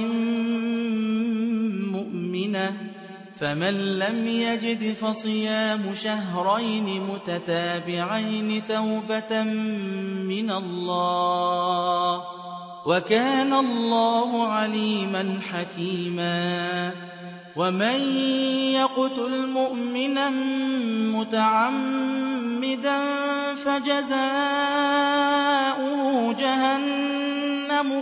مُّؤْمِنَةٍ فَمَن لَّمْ يَجِدْ فَصِيَامُ شَهْرَيْنِ مُتَتَابِعَيْنِ تَوْبَةً مِّنَ اللَّهِ وَكَانَ اللَّهُ عَلِيمًا حَكِيمًا وَمَن يَقْتُلْ مُؤْمِنًا مُّتَعَمِّدًا فَجَزَاؤُهُ جَهَنَّمُ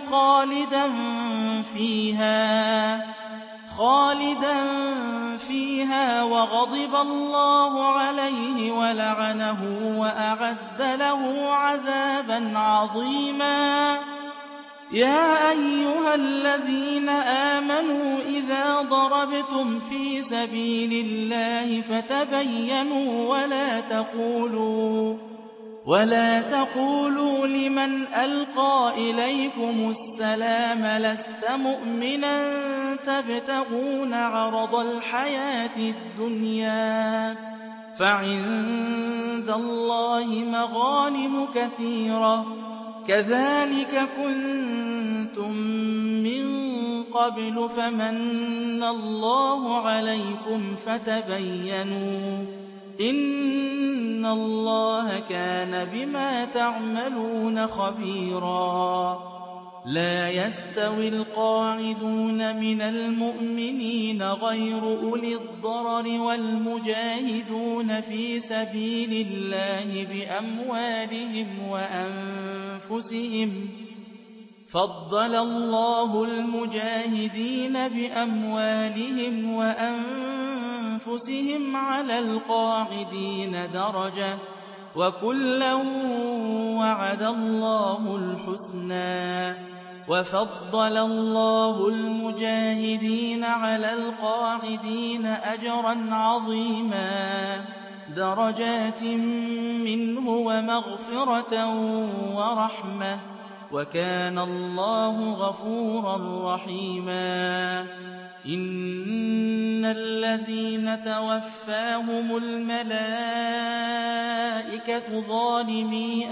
خَالِدًا فِيهَا وَغَضِبَ اللَّهُ عَلَيْهِ وَلَعَنَهُ وَأَعَدَّ لَهُ عَذَابًا عَظِيمًا يَا أَيُّهَا الَّذِينَ آمَنُوا إِذَا ضَرَبْتُمْ فِي سَبِيلِ اللَّهِ فَتَبَيَّنُوا وَلَا تَقُولُوا لِمَنْ أَلْقَىٰ إِلَيْكُمُ السَّلَامَ لَسْتَ مُؤْمِنًا تَبْتَغُونَ عَرَضَ الْحَيَاةِ الدُّنْيَا فَعِندَ اللَّهِ مَغَانِمُ كَثِيرَةٌ كَذَٰلِكَ كُنتُم مِّن قَبْلُ فَمَنَّ اللَّهُ عَلَيْكُمْ فَتَبَيَّنُوا ۚ إِنَّ اللَّهَ كَانَ بِمَا تَعْمَلُونَ خَبِيرًا لَّا يَسْتَوِي الْقَاعِدُونَ مِنَ الْمُؤْمِنِينَ غَيْرُ أُولِي الضَّرَرِ وَالْمُجَاهِدُونَ فِي سَبِيلِ اللَّهِ بِأَمْوَالِهِمْ وَأَنفُسِهِمْ ۚ فَضَّلَ اللَّهُ الْمُجَاهِدِينَ بِأَمْوَالِهِمْ وَأَنفُسِهِمْ عَلَى الْقَاعِدِينَ دَرَجَةً ۚ وَكُلًّا وَعَدَ اللَّهُ الْحُسْنَىٰ ۚ وَفَضَّلَ اللَّهُ الْمُجَاهِدِينَ عَلَى الْقَاعِدِينَ أَجْرًا عَظِيمًا دَرَجَاتٍ مِّنْهُ وَمَغْفِرَةً وَرَحْمَةً ۚ وَكَانَ اللَّهُ غَفُورًا رَّحِيمًا إِنَّ الَّذِينَ تَوَفَّاهُمُ الْمَلَائِكَةُ ظَالِمِي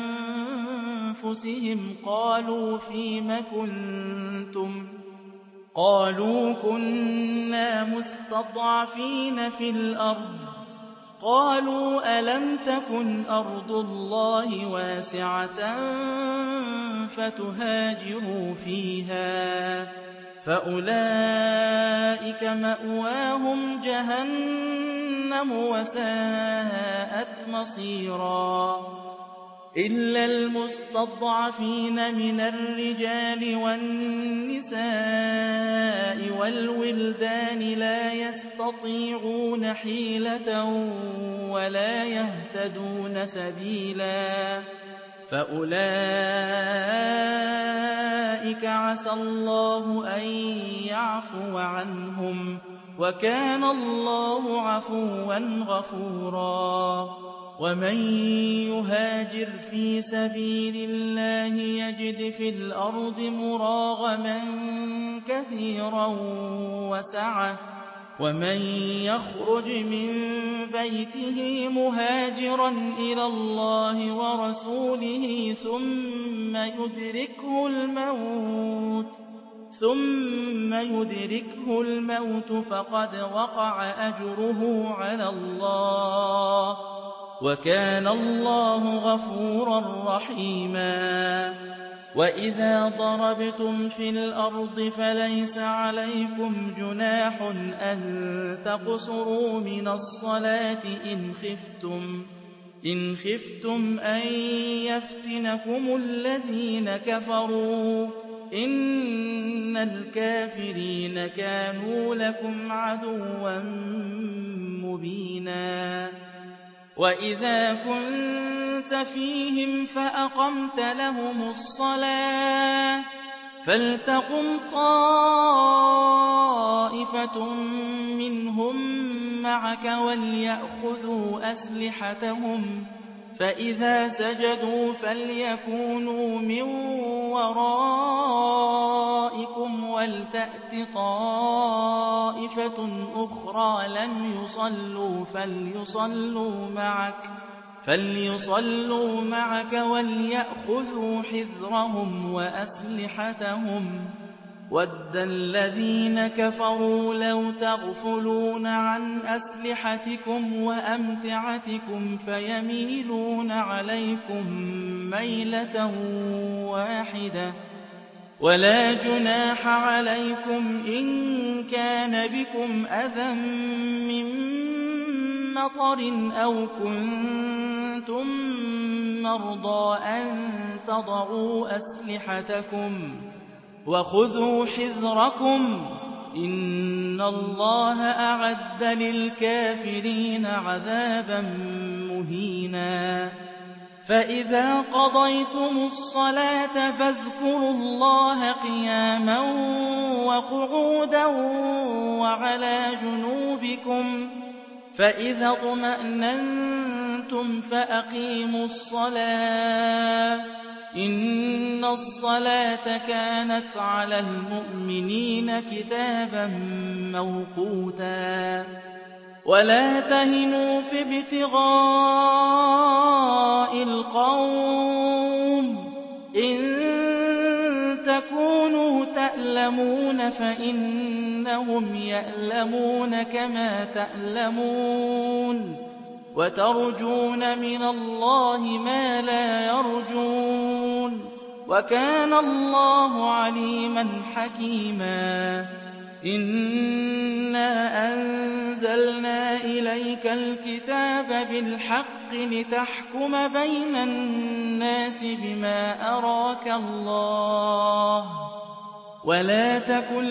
أَنفُسِهِمْ قَالُوا فِيمَ كُنتُمْ ۖ قَالُوا كُنَّا مُسْتَضْعَفِينَ فِي الْأَرْضِ ۚ قَالُوا أَلَمْ تَكُنْ أَرْضُ اللَّهِ وَاسِعَةً فَتُهَاجِرُوا فِيهَا ۚ فَأُولَٰئِكَ مَأْوَاهُمْ جَهَنَّمُ وَسَاءَتْ مَصِيرًا إِلَّا الْمُسْتَضْعَفِينَ مِنَ الرِّجَالِ وَالنِّسَاءِ وَالْوِلْدَانِ لَا يَسْتَطِيعُونَ حِيلَةً وَلَا يَهْتَدُونَ سَبِيلًا فَأُولَٰئِكَ عَسَى اللَّهُ أَن يَعْفُوَ عَنْهُمْ ۚ وَكَانَ اللَّهُ عَفُوًّا غَفُورًا وَمَن يُهَاجِرْ فِي سَبِيلِ اللَّهِ يَجِدْ فِي الْأَرْضِ مُرَاغَمًا كَثِيرًا وَسَعَةً ۚ وَمَن يَخْرُجْ مِن بَيْتِهِ مُهَاجِرًا إِلَى اللَّهِ وَرَسُولِهِ ثُمَّ يُدْرِكْهُ الْمَوْتُ فَقَدْ وَقَعَ أَجْرُهُ عَلَى اللَّهِ ۗ وَكَانَ اللَّهُ غَفُورًا رَّحِيمًا وَإِذَا ضَرَبْتُمْ فِي الْأَرْضِ فَلَيْسَ عَلَيْكُمْ جُنَاحٌ أَن تَقْصُرُوا مِنَ الصَّلَاةِ إِنْ خِفْتُمْ أَن يَفْتِنَكُمُ الَّذِينَ كَفَرُوا ۚ إِنَّ الْكَافِرِينَ كَانُوا لَكُمْ عَدُوًّا مُّبِينًا وَإِذَا كُنتَ فِيهِمْ فَأَقَمْتَ لَهُمُ الصَّلَاةَ فَلْتَقُمْ طَائِفَةٌ مِّنْهُم مَّعَكَ وَلْيَأْخُذُوا أَسْلِحَتَهُمْ ۖ فَإِذَا سَجَدُوا فَلْيَكُونُوا مِن وَرَائِكُمْ وَلْتَأْتِ طَائِفَةٌ أُخْرَىٰ لَمْ يُصَلُّوا فَلْيُصَلُّوا مَعَكَ وَلْيَأْخُذُوا حِذْرَهُمْ وَأَسْلِحَتَهُمْ ۗ وَدَّ الَّذِينَ كَفَرُوا لَوْ تَغْفُلُونَ عَنْ أَسْلِحَتِكُمْ وَأَمْتِعَتِكُمْ فَيَمِيلُونَ عَلَيْكُم مَّيْلَةً وَاحِدَةً ولا جناح عليكم إن كان بكم أذى من مطر أو كنتم مرضى أن تضعوا أسلحتكم وخذوا حذركم إن الله أعد للكافرين عذابا مهينا فإذا قضيتم الصلاة فاذكروا الله قياما وقعودا وعلى جنوبكم فإذا اطمأننتم فأقيموا الصلاة إن الصلاة كانت على المؤمنين كتابا موقوتا ولا تهنوا في ابتغاء القوم إن تكونوا تألمون فإنهم يألمون كما تألمون وترجون من الله ما لا يرجون وكان الله عليما حكيما إنا أنزلنا إليك الكتاب بالحق لتحكم بين الناس بما أراك الله ولا تكن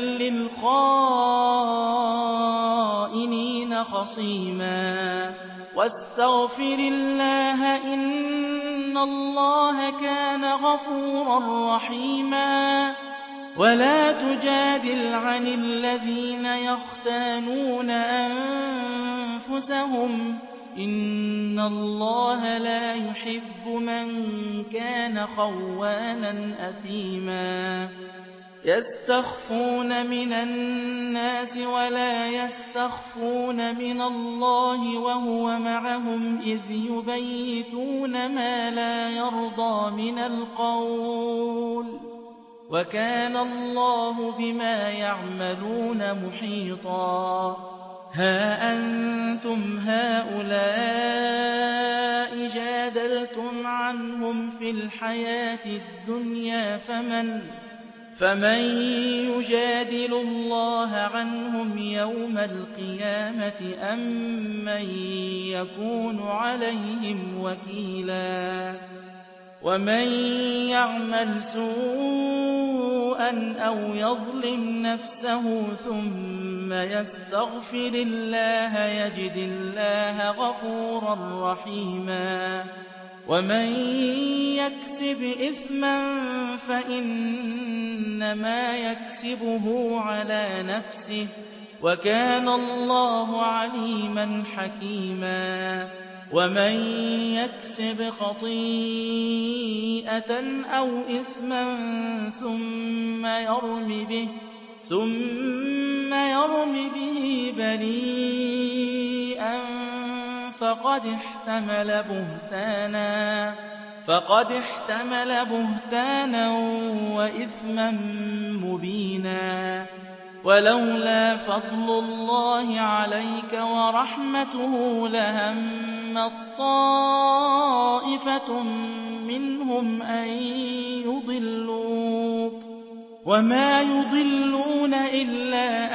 للخائنين خصيما واستغفر الله إن الله كان غفورا رحيما ولا تجادل عن الذين يختانون أنفسهم إن الله لا يحب من كان خوانا أثيما يستخفون من الناس ولا يستخفون من الله وهو معهم إذ يبيتون ما لا يرضى من القول وكان الله بما يعملون محيطا ها أنتم هؤلاء جادلتم عنهم في الحياة الدنيا فمن يجادل الله عنهم يوم القيامة أم من يكون عليهم وكيلا ومن يعمل سوءا أو يظلم نفسه ثم يستغفر الله يجد الله غفورا رحيما ومن يكسب إثما فإنما يكسبه على نفسه وكان الله عليما حكيما ومن يكسب خطيئة أو إثما ثم يرم به بريئا فقد احتمل بهتانا وإثما مبينا ولولا فضل الله عليك ورحمته لهمت طائفة منهم أن يضلوك وما يضلون إلا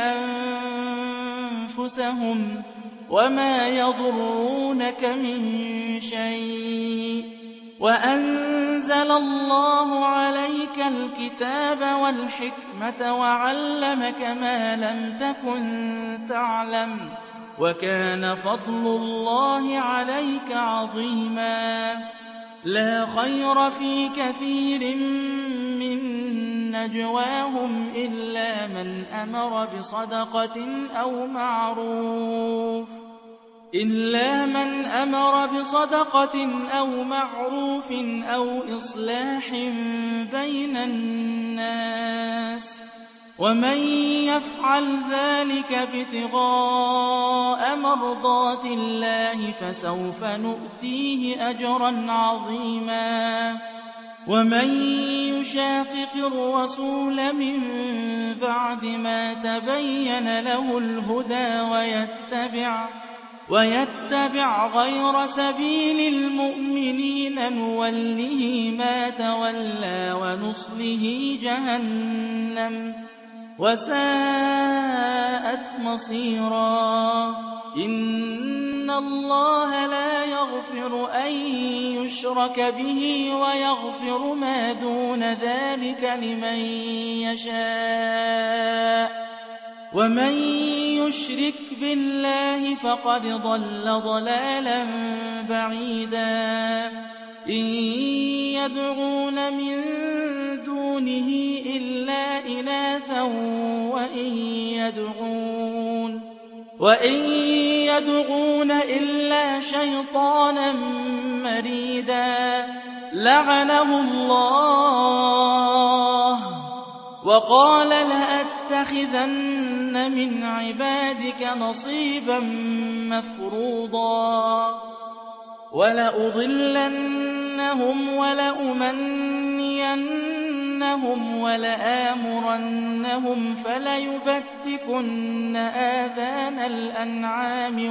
أنفسهم وما يضرونك من شيء وأنزل الله عليك الكتاب والحكمة وعلمك ما لم تكن تعلم وكان فضل الله عليك عظيما لا خير في كثير من نجواهم إلا من أمر بصدقة أو معروف أو إصلاح بين الناس ومن يفعل ذلك ابتغاء مرضات الله فسوف نؤتيه أجرا عظيما ومن يشاقق الرسول من بعد ما تبين له الهدى ويتبع غير سبيل المؤمنين نوله ما تولى ونصله جهنم وساءت مصيرا إن الله لا يغفر أن يشرك به ويغفر ما دون ذلك لمن يشاء ومن يشرك بالله فقد ضل ضلالا بعيدا إن يدعون من دونه إلا إناثا وإن يدعون إلا شيطانا مريدا لعنه الله وقال لأتخذن من عبادك نصيبا مفروضا ولأضلنهم ولأمنينهم ولآمرنهم فليبتكن آذان الأنعام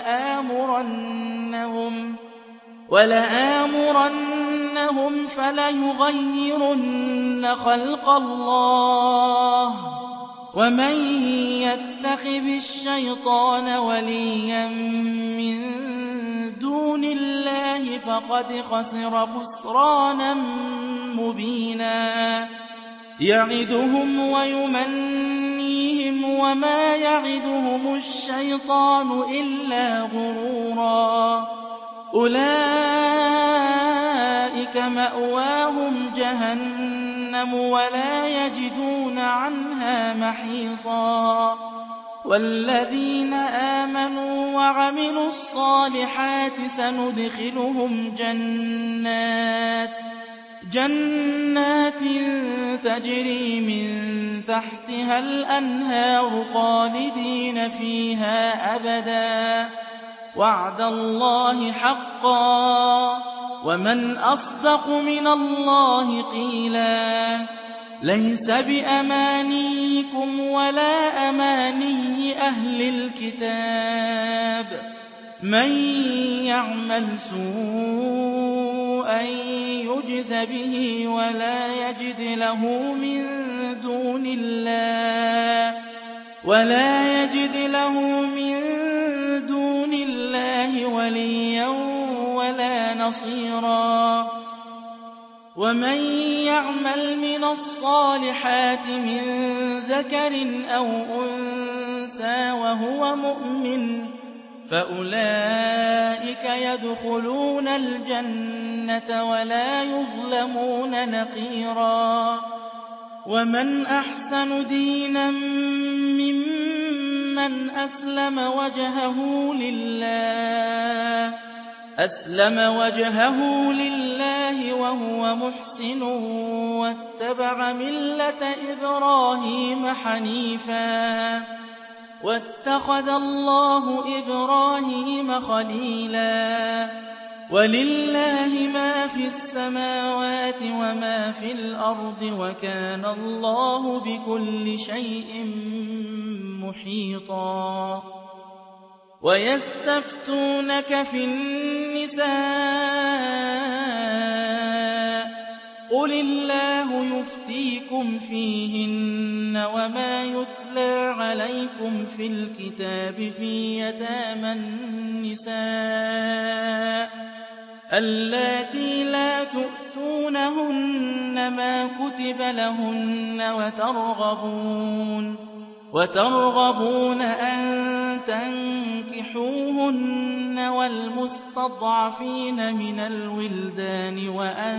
ولآمرنهم فليغيرن خلق الله ومن يتخذ الشيطان وليا من دون الله فقد خسر خسرانا مبينا يعدهم ويمنيهم وما يعدهم الشيطان إلا غرورا أولئك مأواهم جهنم ولا يجدون عنها محيصا والذين آمنوا وعملوا الصالحات سندخلهم جنات تجري من تحتها الأنهار خالدين فيها أبدا وعد الله حقا ومن أصدق من الله قيلا ليس بأمانيكم ولا أماني أهل الكتاب من يعمل سوءا يجز به ولا يجد له من دون الله وليا ولا نصيرا ومن يعمل من الصالحات من ذكر أو أنثى وهو مؤمن فأولئك يدخلون الجنة ولا يظلمون نقيرا ومن أحسن دينا ممن أسلم وجهه لله وهو محسن واتبع ملة إبراهيم حنيفا واتخذ الله إبراهيم خليلا ولله ما في السماوات وما في الأرض وكان الله بكل شيء محيطا ويستفتونك في النساء قل الله يفتيكم فيهن وما يتلى عليكم في الكتاب في يتامى النساء اللاتي لا تؤتونهن ما كتب لهن وترغبون أن تنكحوهن والمستضعفين من الولدان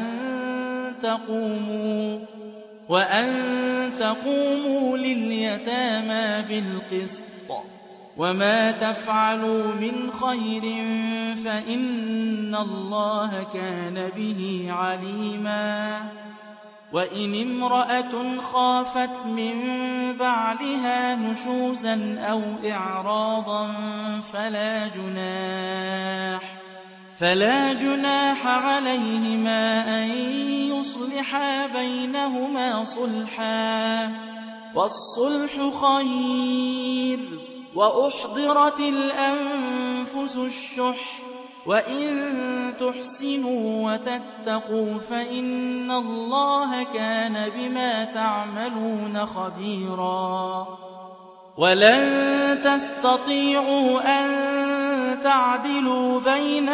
وأن تقوموا لليتامى بالقسط وما تفعلوا من خير فإن الله كان به عليما وإن امرأة خافت من بعلها نشوزا أو إعراضا فلا جناح عليهما أن يصلحا بينهما صلحا والصلح خير وَأُحْضِرَتِ الْأَنفُسُ الشُّحَّ وَإِن تُحْسِنُوا وَتَتَّقُوا فَإِنَّ اللَّهَ كَانَ بِمَا تَعْمَلُونَ خَبِيرًا وَلَن تَسْتَطِيعُوا أَن تَعْدِلُوا بَيْنَ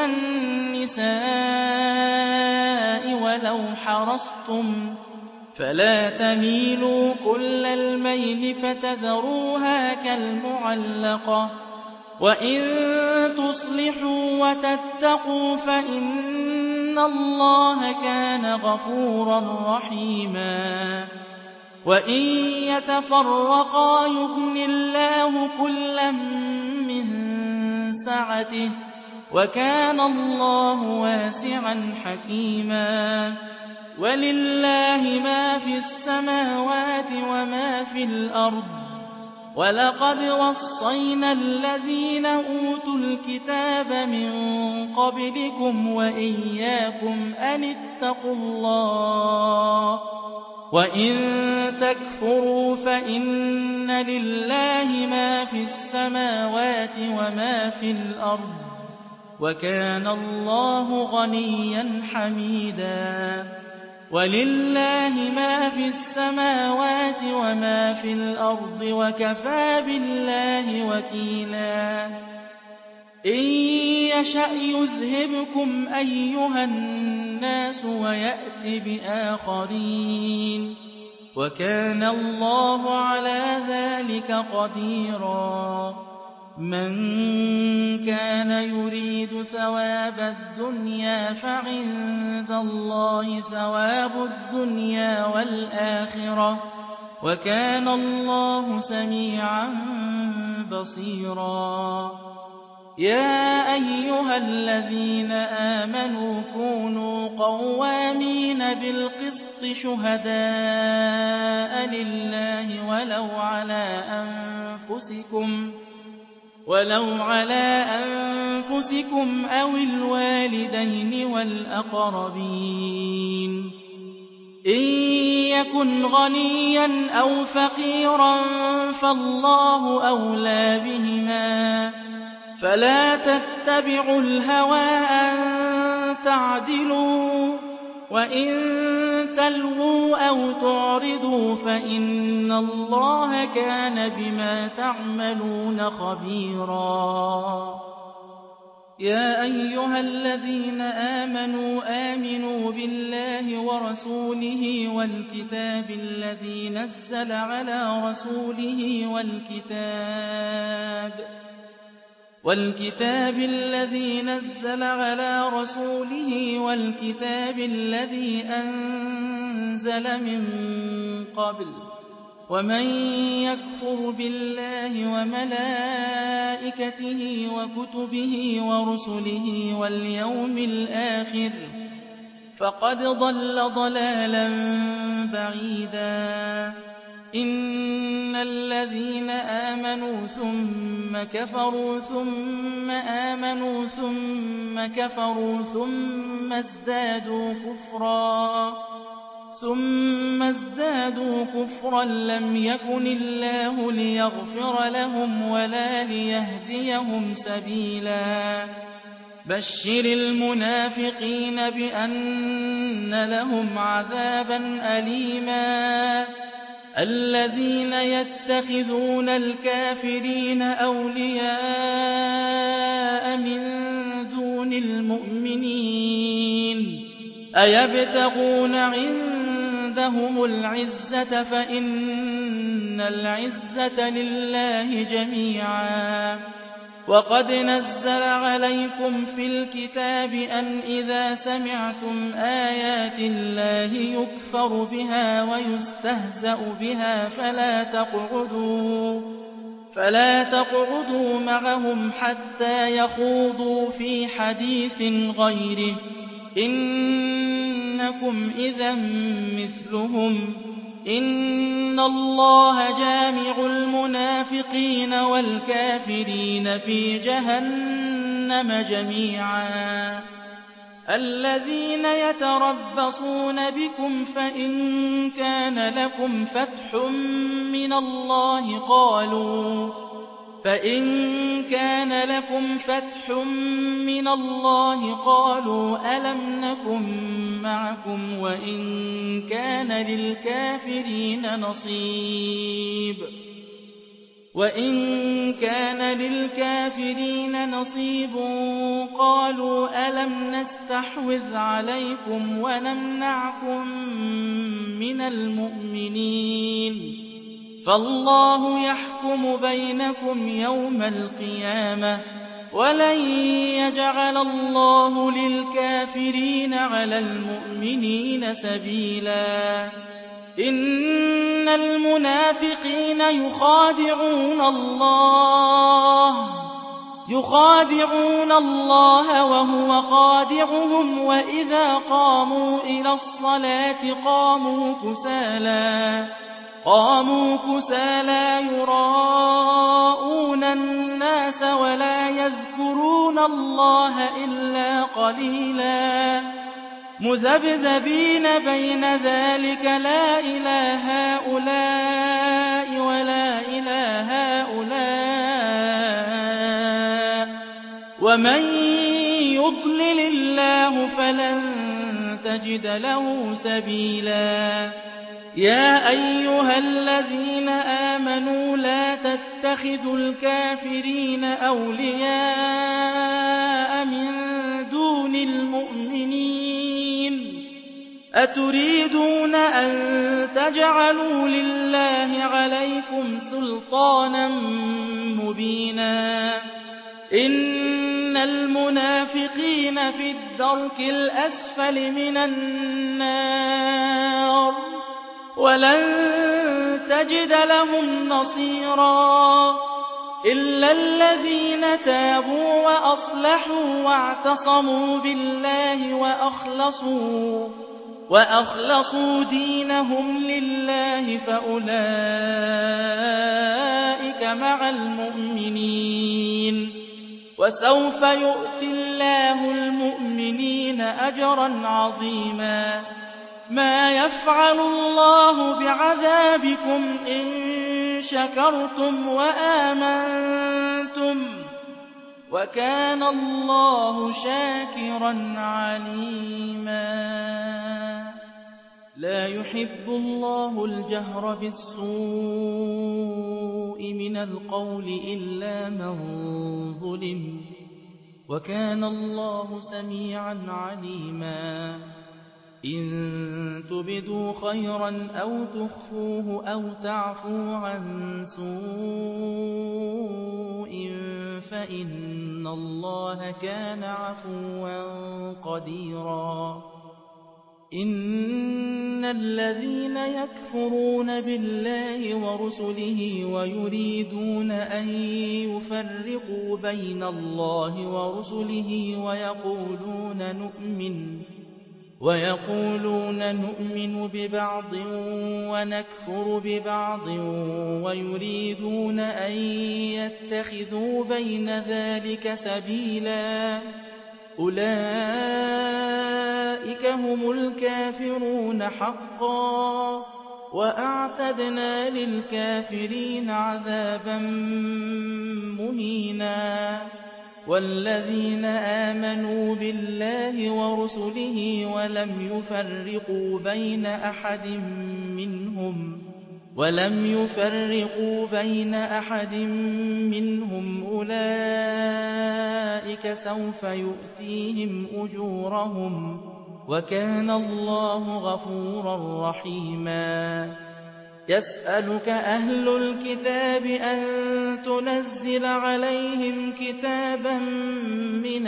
النِّسَاءِ وَلَوْ حَرَصْتُمْ فَلَا تَمِيلُوا كُلَّ الْمَيْلِ فَتَذَرُوهَا كَالْمُعَلَّقَةِ وَإِن تُصْلِحُوا وَتَتَّقُوا فَإِنَّ اللَّهَ كَانَ غَفُورًا رَّحِيمًا وَإِن يَتَفَرَّقَا يُغْنِ اللَّهُ كُلًّا مِّن سَعَتِهِ وَكَانَ اللَّهُ وَاسِعًا حَكِيمًا وَلِلَّهِ مَا فِي السَّمَاوَاتِ وَمَا فِي الْأَرْضِ وَلَقَدْ وَصَّيْنَا الَّذِينَ أُوتُوا الْكِتَابَ مِن قَبْلِكُمْ وَإِيَّاكُمْ أَنِ اتَّقُوا اللَّهَ وَإِن تَكْفُرُوا فَإِنَّ لِلَّهِ مَا فِي السَّمَاوَاتِ وَمَا في الْأَرْضِ وَكَانَ اللَّهُ غَنِيًّا حَمِيدًا وَلِلَّهِ مَا فِي السَّمَاوَاتِ وَمَا فِي الْأَرْضِ وَكَفَىٰ بِاللَّهِ وَكِيلًا إِن يَشَأْ يُذْهِبْكُمْ أَيُّهَا النَّاسُ وَيَأْتِ بِآخَرِينَ وَكَانَ اللَّهُ عَلَىٰ ذَٰلِكَ قَدِيرًا مَّن كَانَ يُرِيدُ ثَوَابَ الدُّنْيَا فَعِندَ اللَّهِ ثَوَابُ الدُّنْيَا وَالْآخِرَةِ ۚ وَكَانَ اللَّهُ سَمِيعًا بَصِيرًا يَا أَيُّهَا الَّذِينَ آمَنُوا كُونُوا قَوَّامِينَ بِالْقِسْطِ شُهَدَاءَ لِلَّهِ وَلَوْ عَلَىٰ أَنفُسِكُمْ أَوِ الْوَالِدَيْنِ وَالْأَقْرَبِينَ إِن يَكُنْ غَنِيًّا أَوْ فَقِيرًا فَاللَّهُ أَوْلَىٰ بِهِمَا فَلَا تَتَّبِعُوا الْهَوَىٰ أَن تَعْدِلُوا وَإِن تَلْوُوا أَوْ تُعْرِضُوا فَإِنَّ اللَّهَ كَانَ بِمَا تَعْمَلُونَ خَبِيرًا يَا أَيُّهَا الَّذِينَ آمِنُوا بِاللَّهِ وَرَسُولِهِ وَالْكِتَابِ الَّذِي نَزَّلَ عَلَىٰ رَسُولِهِ وَالْكِتَابِ الَّذِي أَنزَلَ مِن قَبْلُ ۚ وَمَن يَكْفُرْ بِاللَّهِ وَمَلَائِكَتِهِ وَكُتُبِهِ وَرُسُلِهِ وَالْيَوْمِ الْآخِرِ فَقَدْ ضَلَّ ضَلَالًا بَعِيدًا إِنَّ الَّذِينَ آمَنُوا ثُمَّ كَفَرُوا ثُمَّ آمَنُوا ثُمَّ كَفَرُوا ثُمَّ ازْدَادُوا كُفْرًا لَّمْ يَكُنِ اللَّهُ لِيَغْفِرَ لَهُمْ وَلَا لِيَهْدِيَهُمْ سَبِيلًا بَشِّرِ الْمُنَافِقِينَ بِأَنَّ لَهُمْ عَذَابًا أَلِيمًا الَّذِينَ يَتَّخِذُونَ الْكَافِرِينَ أَوْلِيَاءَ مِن دُونِ الْمُؤْمِنِينَ أَيَبْتَغُونَ عِندَهُمُ الْعِزَّةَ فَإِنَّ الْعِزَّةَ لِلَّهِ جَمِيعًا وَقَدْ نَزَّلَ عَلَيْكُمْ فِي الْكِتَابِ أَنْ إِذَا سَمِعْتُمْ آيَاتِ اللَّهِ يُكْفَرُ بِهَا وَيُسْتَهْزَأُ بِهَا فَلَا تَقْعُدُوا مَعَهُمْ حَتَّىٰ يَخُوضُوا فِي حَدِيثٍ غَيْرِهِ ۚ إِنَّكُمْ إِذًا مِّثْلُهُمْ ۗ إِنَّ اللَّهَ جَامِعُ الْمُنَافِقِينَ وَالْكَافِرِينَ فِي جَهَنَّمَ جَمِيعًا الَّذِينَ يَتَرَبَّصُونَ بِكُمْ فَإِن كَانَ لَكُمْ فَتْحٌ مِّنَ اللَّهِ فإن كان لكم فتح من الله قالوا ألم نكن معكم وإن كان للكافرين نصيب قالوا ألم نستحوذ عليكم ونمنعكم من المؤمنين فالله يحكم بينكم يوم القيامة ولن يجعل الله للكافرين على المؤمنين سبيلا إن المنافقين يخادعون الله وهو خادعهم وإذا قاموا إلى الصلاة قاموا كسالى يراءون الناس ولا يذكرون الله إلا قليلا مذبذبين بين ذلك لا إله هؤلاء ولا إله هؤلاء ومن يضلل الله فلن تجد له سبيلا يا أيها الذين آمنوا لا تتخذوا الكافرين أولياء من دون المؤمنين أتريدون أن تجعلوا لله عليكم سلطانا مبينا إن المنافقين في الدرك الأسفل من النار ولن تجد لهم نصيرا إلا الذين تابوا وأصلحوا واعتصموا بالله وأخلصوا دينهم لله فأولئك مع المؤمنين وسوف يؤتي الله المؤمنين أجرا عظيما ما يفعل الله بعذابكم إن شكرتم وآمنتم وكان الله شاكرا عليما لا يحب الله الجهر بالسوء من القول إلا من ظلم وكان الله سميعا عليما إن تبدوا خيرا أو تخفوه أو تعفوا عن سوء فإن الله كان عفوا قديرا إن الذين يكفرون بالله ورسله ويريدون أن يفرقوا بين الله ورسله ويقولون نؤمن ببعض ونكفر ببعض ويريدون أن يتخذوا بين ذلك سبيلا أولئك هم الكافرون حقا وأعتدنا للكافرين عذابا مهينا والذين آمنوا بالله ورسله ولم يفرقوا بين أحد منهم أولئك سوف يؤتيهم أجورهم وكان الله غفورا رحيما يسألك أهل الكتاب أن تنزل عليهم كتابا من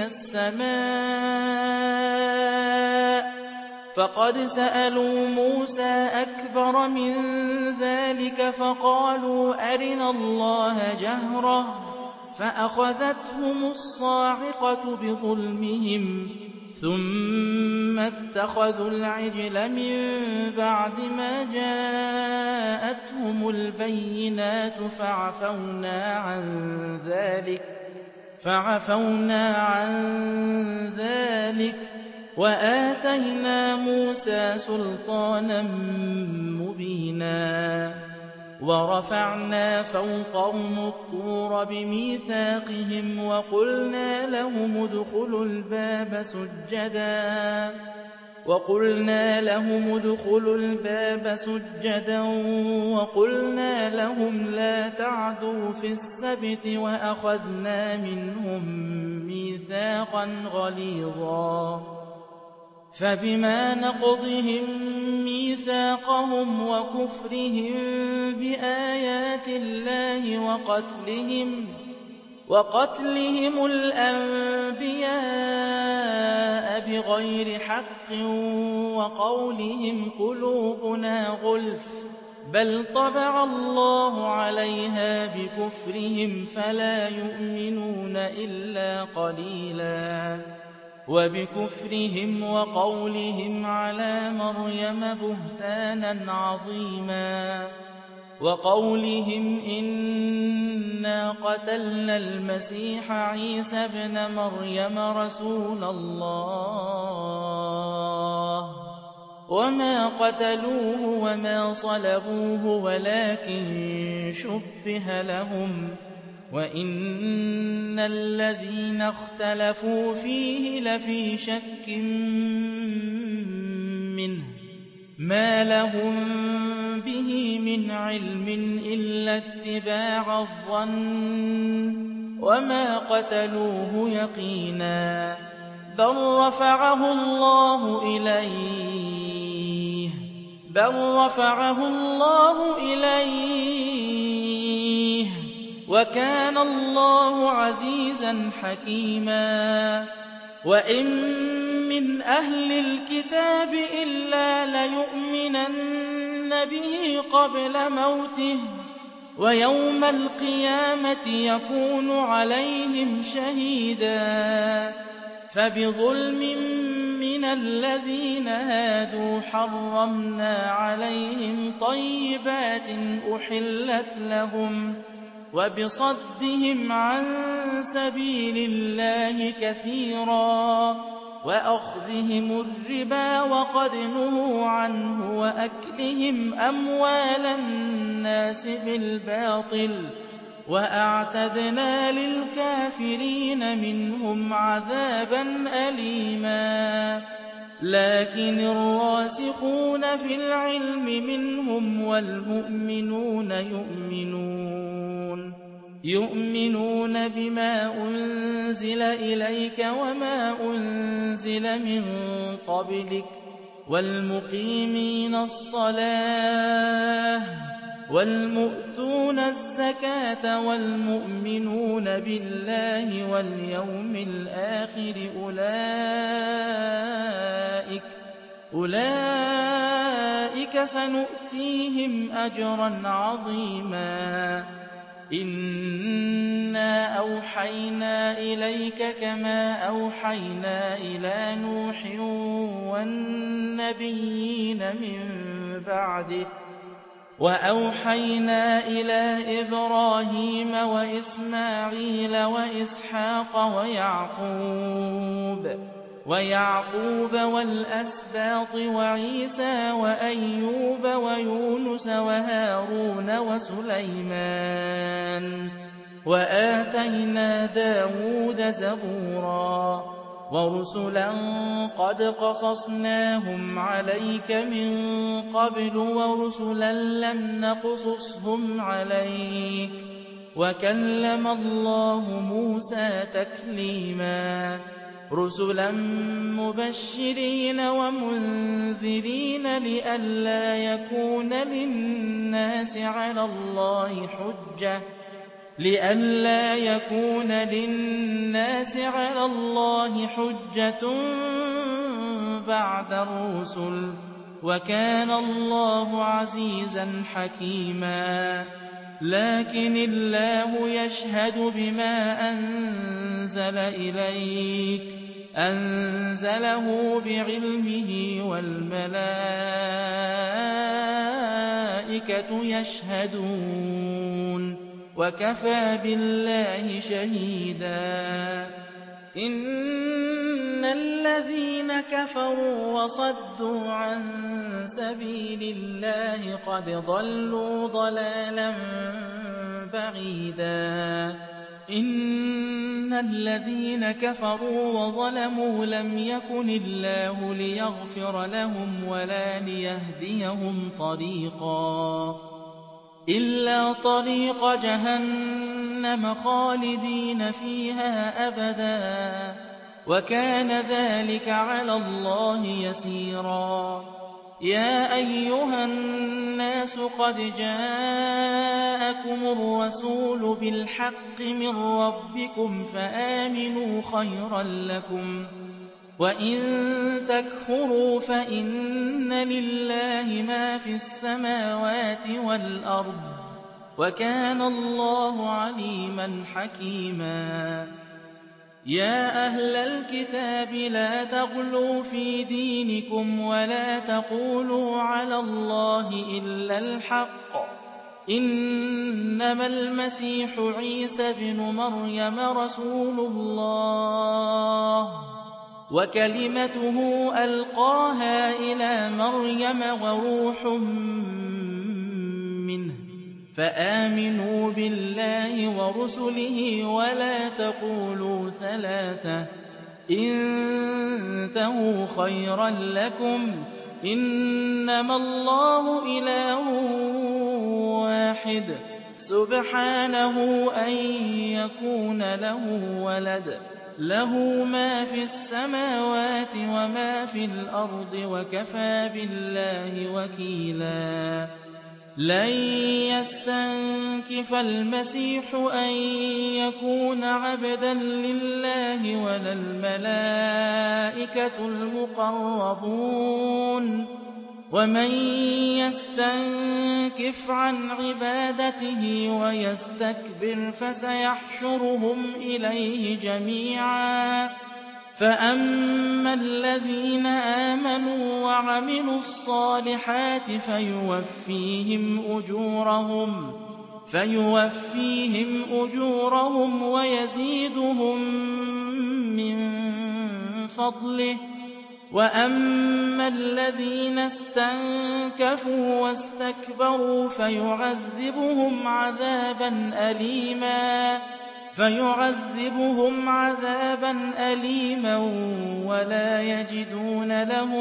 السماء فقد سألوا موسى أكبر من ذلك فقالوا أرنا الله جهرة فأخذتهم الصاعقة بظلمهم ثم اتخذوا العجل من بعد ما جاءتهم البينات فعفونا عن ذلك وآتينا موسى سلطانا مبينا وَرَفَعْنَا فَوْقَهُمُ الطُّورَ بِمِيثَاقِهِمْ وَقُلْنَا لَهُمُ ادْخُلُوا الْبَابَ سُجَّدًا وَقُلْنَا لَهُمْ لَا تَعْدُوا فِي السَّبْتِ وَأَخَذْنَا مِنْهُم مِّيثَاقًا غَلِيظًا فَبِمَا نَقْضِهِم مِّيثَاقَهُمْ وَكُفْرِهِم بِآيَاتِ اللَّهِ وَقَتْلِهِمُ الْأَنبِيَاءَ بِغَيْرِ حَقٍّ وَقَوْلِهِمْ قُلُوبُنَا غُلْفٌ بَلْ طَبَعَ اللَّهُ عَلَيْهَا بِكُفْرِهِمْ فَلَا يُؤْمِنُونَ إِلَّا قَلِيلًا وَبِكُفْرِهِمْ وَقَوْلِهِمْ عَلَىٰ مَرْيَمَ بُهْتَانًا عَظِيمًا وَقَوْلِهِمْ إِنَّا قَتَلْنَا الْمَسِيحَ عِيسَى ابْنَ مَرْيَمَ رَسُولَ اللَّهِ وَمَا قَتَلُوهُ وَمَا صَلَبُوهُ وَلَٰكِن شُبِّهَ لَهُمْ وَإِنَّ الَّذِينَ اخْتَلَفُوا فِيهِ لَفِي شَكٍّ مِّنْهُ مَا لَهُم بِهِ مِنْ عِلْمٍ إِلَّا اتِّبَاعَ الظَّنِّ وَمَا قَتَلُوهُ يَقِينًا بَل رَّفَعَهُ اللَّهُ إِلَيْهِ وَكَانَ اللَّهُ عَزِيزًا حَكِيمًا وَإِن مِّنْ أَهْلِ الْكِتَابِ إِلَّا لَيُؤْمِنَنَّ بِهِ قَبْلَ مَوْتِهِ وَيَوْمَ الْقِيَامَةِ يَكُونُ عَلَيْهِمْ شَهِيدًا فَبِظُلْمٍ مِّنَ الَّذِينَ هَادُوا حَرَّمْنَا عَلَيْهِمْ طَيِّبَاتٍ أُحِلَّتْ لَهُمْ وَبِصَدِّهِمْ عَن سَبِيلِ اللَّهِ كَثِيرًا وَأَخْذِهِمُ الرِّبَا وَقَدْ نُهُوا عَنْهُ وَأَكْلِهِمْ أَمْوَالَ النَّاسِ بِالْبَاطِلِ وَأَعْتَدْنَا لِلْكَافِرِينَ مِنْهُمْ عَذَابًا أَلِيمًا لَّكِنِ الرَّاسِخُونَ فِي الْعِلْمِ مِنْهُمْ وَالْمُؤْمِنُونَ يُؤْمِنُونَ بِمَا أُنزِلَ إِلَيْكَ وَمَا أُنزِلَ مِن قَبْلِكَ وَالْمُقِيمِينَ الصَّلَاةَ وَالْمُؤْتُونَ الزَّكَاةَ وَالْمُؤْمِنُونَ بِاللَّهِ وَالْيَوْمِ الْآخِرِ أُولَٰئِكَ سَنُؤْتِيهِمْ أَجْرًا عَظِيمًا إِنَّا أَوْحَيْنَا إِلَيْكَ كَمَا أَوْحَيْنَا إِلَىٰ نُوحٍ وَالنَّبِيِّينَ مِن بَعْدِهِ وَأَوْحَيْنَا إِلَىٰ إِبْرَاهِيمَ وَإِسْمَاعِيلَ وَإِسْحَاقَ وَيَعْقُوبَ وَالْأَسْبَاطِ وَعِيسَىٰ وَأَيُّوبَ وَيُونُسَ وَهَارُونَ وَسُلَيْمَانَ وَآتَيْنَا دَاوُودَ زَبُورًا وَرُسُلًا قَدْ قَصَصْنَاهُمْ عَلَيْكَ مِن قَبْلُ وَرُسُلًا لَّمْ نَقْصُصْهُمْ عَلَيْكَ وَكَلَّمَ اللَّهُ مُوسَىٰ تَكْلِيمًا رُسُلًا مُّبَشِّرِينَ وَمُنذِرِينَ لِئَلَّا يَكُونَ لِلنَّاسِ عَلَى اللَّهِ حُجَّةٌ بَعْدَ الرُّسُلِ ۚ وَكَانَ اللَّهُ عَزِيزًا حَكِيمًا لَّٰكِنِ اللَّهُ يَشْهَدُ بِمَا أَنزَلَ إِلَيْكَ أَنزَلَهُ بِعِلْمِهِ وَالْمَلَائِكَةُ يَشْهَدُونَ وَكَفَىٰ بِاللَّهِ شَهِيدًا إِنَّ الَّذِينَ كَفَرُوا وَصَدُّوا عَن سَبِيلِ اللَّهِ قَدْ ضَلُّوا ضَلَالًا بَعِيدًا إِنَّ الَّذِينَ كَفَرُوا وَظَلَمُوا لَمْ يَكُنِ اللَّهُ لِيَغْفِرَ لَهُمْ وَلَا لِيَهْدِيَهُمْ طَرِيقًا إِلَّا طَرِيقَ جَهَنَّمَ خَالِدِينَ فِيهَا أَبَدًا وَكَانَ ذَلِكَ عَلَى اللَّهِ يَسِيرًا يَا أَيُّهَا النَّاسُ قَدْ جَاءَكُمُ الرَّسُولُ بِالْحَقِّ مِنْ رَبِّكُمْ فَآمِنُوا خَيْرًا لَكُمْ وَإِن تَكْفُرُوا فَإِنَّ لِلَّهِ مَا فِي السَّمَاوَاتِ وَالْأَرْضِ وَكَانَ اللَّهُ عَلِيمًا حَكِيمًا يَا أَهْلَ الْكِتَابِ لَا تَغْلُوا فِي دِينِكُمْ وَلَا تَقُولُوا عَلَى اللَّهِ إِلَّا الْحَقَّ إِنَّمَا الْمَسِيحُ عِيسَى ابْنُ مَرْيَمَ رَسُولُ اللَّهِ وَكَلِمَتُهُ أَلْقَاهَا إِلَىٰ مَرْيَمَ وَرُوحٌ مِّنْهُ فَآمِنُوا بِاللَّهِ وَرُسُلِهِ وَلَا تَقُولُوا ثَلَاثَةٌ انتهوا خَيْرًا لَّكُمْ إِنَّمَا اللَّهُ إِلَٰهٌ وَاحِدٌ سُبْحَانَهُ أَن يَكُونَ لَهُ وَلَدٌ لَّهُ مَا فِي السَّمَاوَاتِ وَمَا فِي الْأَرْضِ وَكَفَىٰ بِاللَّهِ وَكِيلًا لَّن يَسْتَنكِفَ الْمَسِيحُ أَن يَكُونَ عَبْدًا لِّلَّهِ وَلَا الْمَلَائِكَةُ الْمُقَرَّبُونَ وَمَن يَسْتَنكِفْ عَنْ عِبَادَتِهِ وَيَسْتَكْبِرْ فَسَيَحْشُرُهُمْ إِلَيْهِ جَمِيعًا فَأَمَّا الَّذِينَ آمَنُوا وَعَمِلُوا الصَّالِحَاتِ فَيُوَفِّيهِمْ أُجُورَهُمْ وَيَزِيدُهُم مِّن فَضْلِهِ وَأَمَّا الَّذِينَ اسْتَنكَفُوا وَاسْتَكْبَرُوا فَيُعَذِّبُهُمْ عَذَابًا أَلِيمًا وَلَا يَجِدُونَ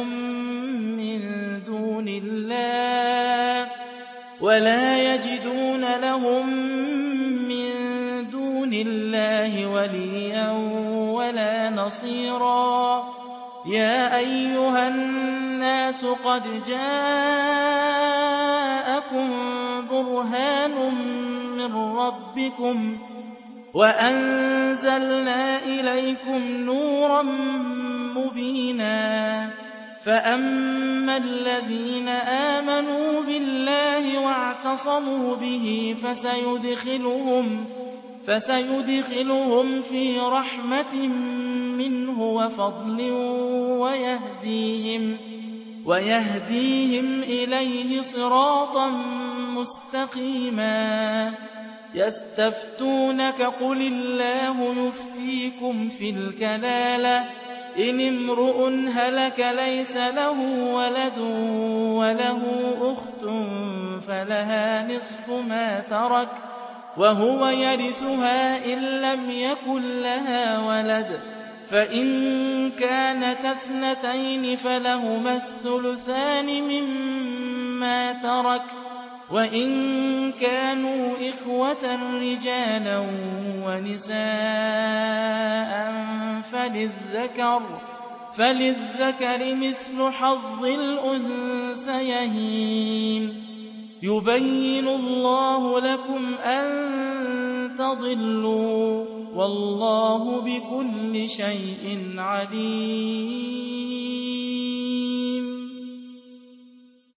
لَهُم مِّن دُونِ اللَّهِ وَلِيًّا وَلَا نَصِيرًا يَا أَيُّهَا النَّاسُ قَدْ جَاءَكُم بُرْهَانٌ مِّن رَّبِّكُمْ وَأَنزَلْنَا إِلَيْكُمْ نُورًا مُّبِينًا فَأَمَّا الَّذِينَ آمَنُوا بِاللَّهِ وَاعْتَصَمُوا بِهِ فَسَيُدْخِلُهُمْ فِي رَحْمَةٍ مِّنْهُ وَفَضْلٍ وَيَهْدِيهِمْ إِلَيْهِ صِرَاطًا مُّسْتَقِيمًا يَسْتَفْتُونَكَ قُلِ اللَّهُ يُفْتِيكُمْ فِي الْكَلَالَةِ إِنِ امْرُؤٌ هَلَكَ لَيْسَ لَهُ وَلَدٌ وَلَهُ أُخْتٌ فَلَهَا نِصْفُ مَا تَرَكَ وَهُوَ يَرِثُهَا إِن لَّمْ يَكُن لَّهَا وَلَدٌ فَإِن كَانَتَا اثْنَتَيْنِ فَلَهُمَا الثُّلُثَانِ مِمَّا تَرَكَ وَإِن كَانُوا إِخْوَةً رِّجَالًا وَنِسَاءً فَلِلذَّكَرِ مِثْلُ حَظِّ الْأُنثَيَيْنِ يُبَيِّنُ اللَّهُ لَكُمْ أَن تَضِلُّوا وَاللَّهُ بِكُلِّ شَيْءٍ عَلِيمٌ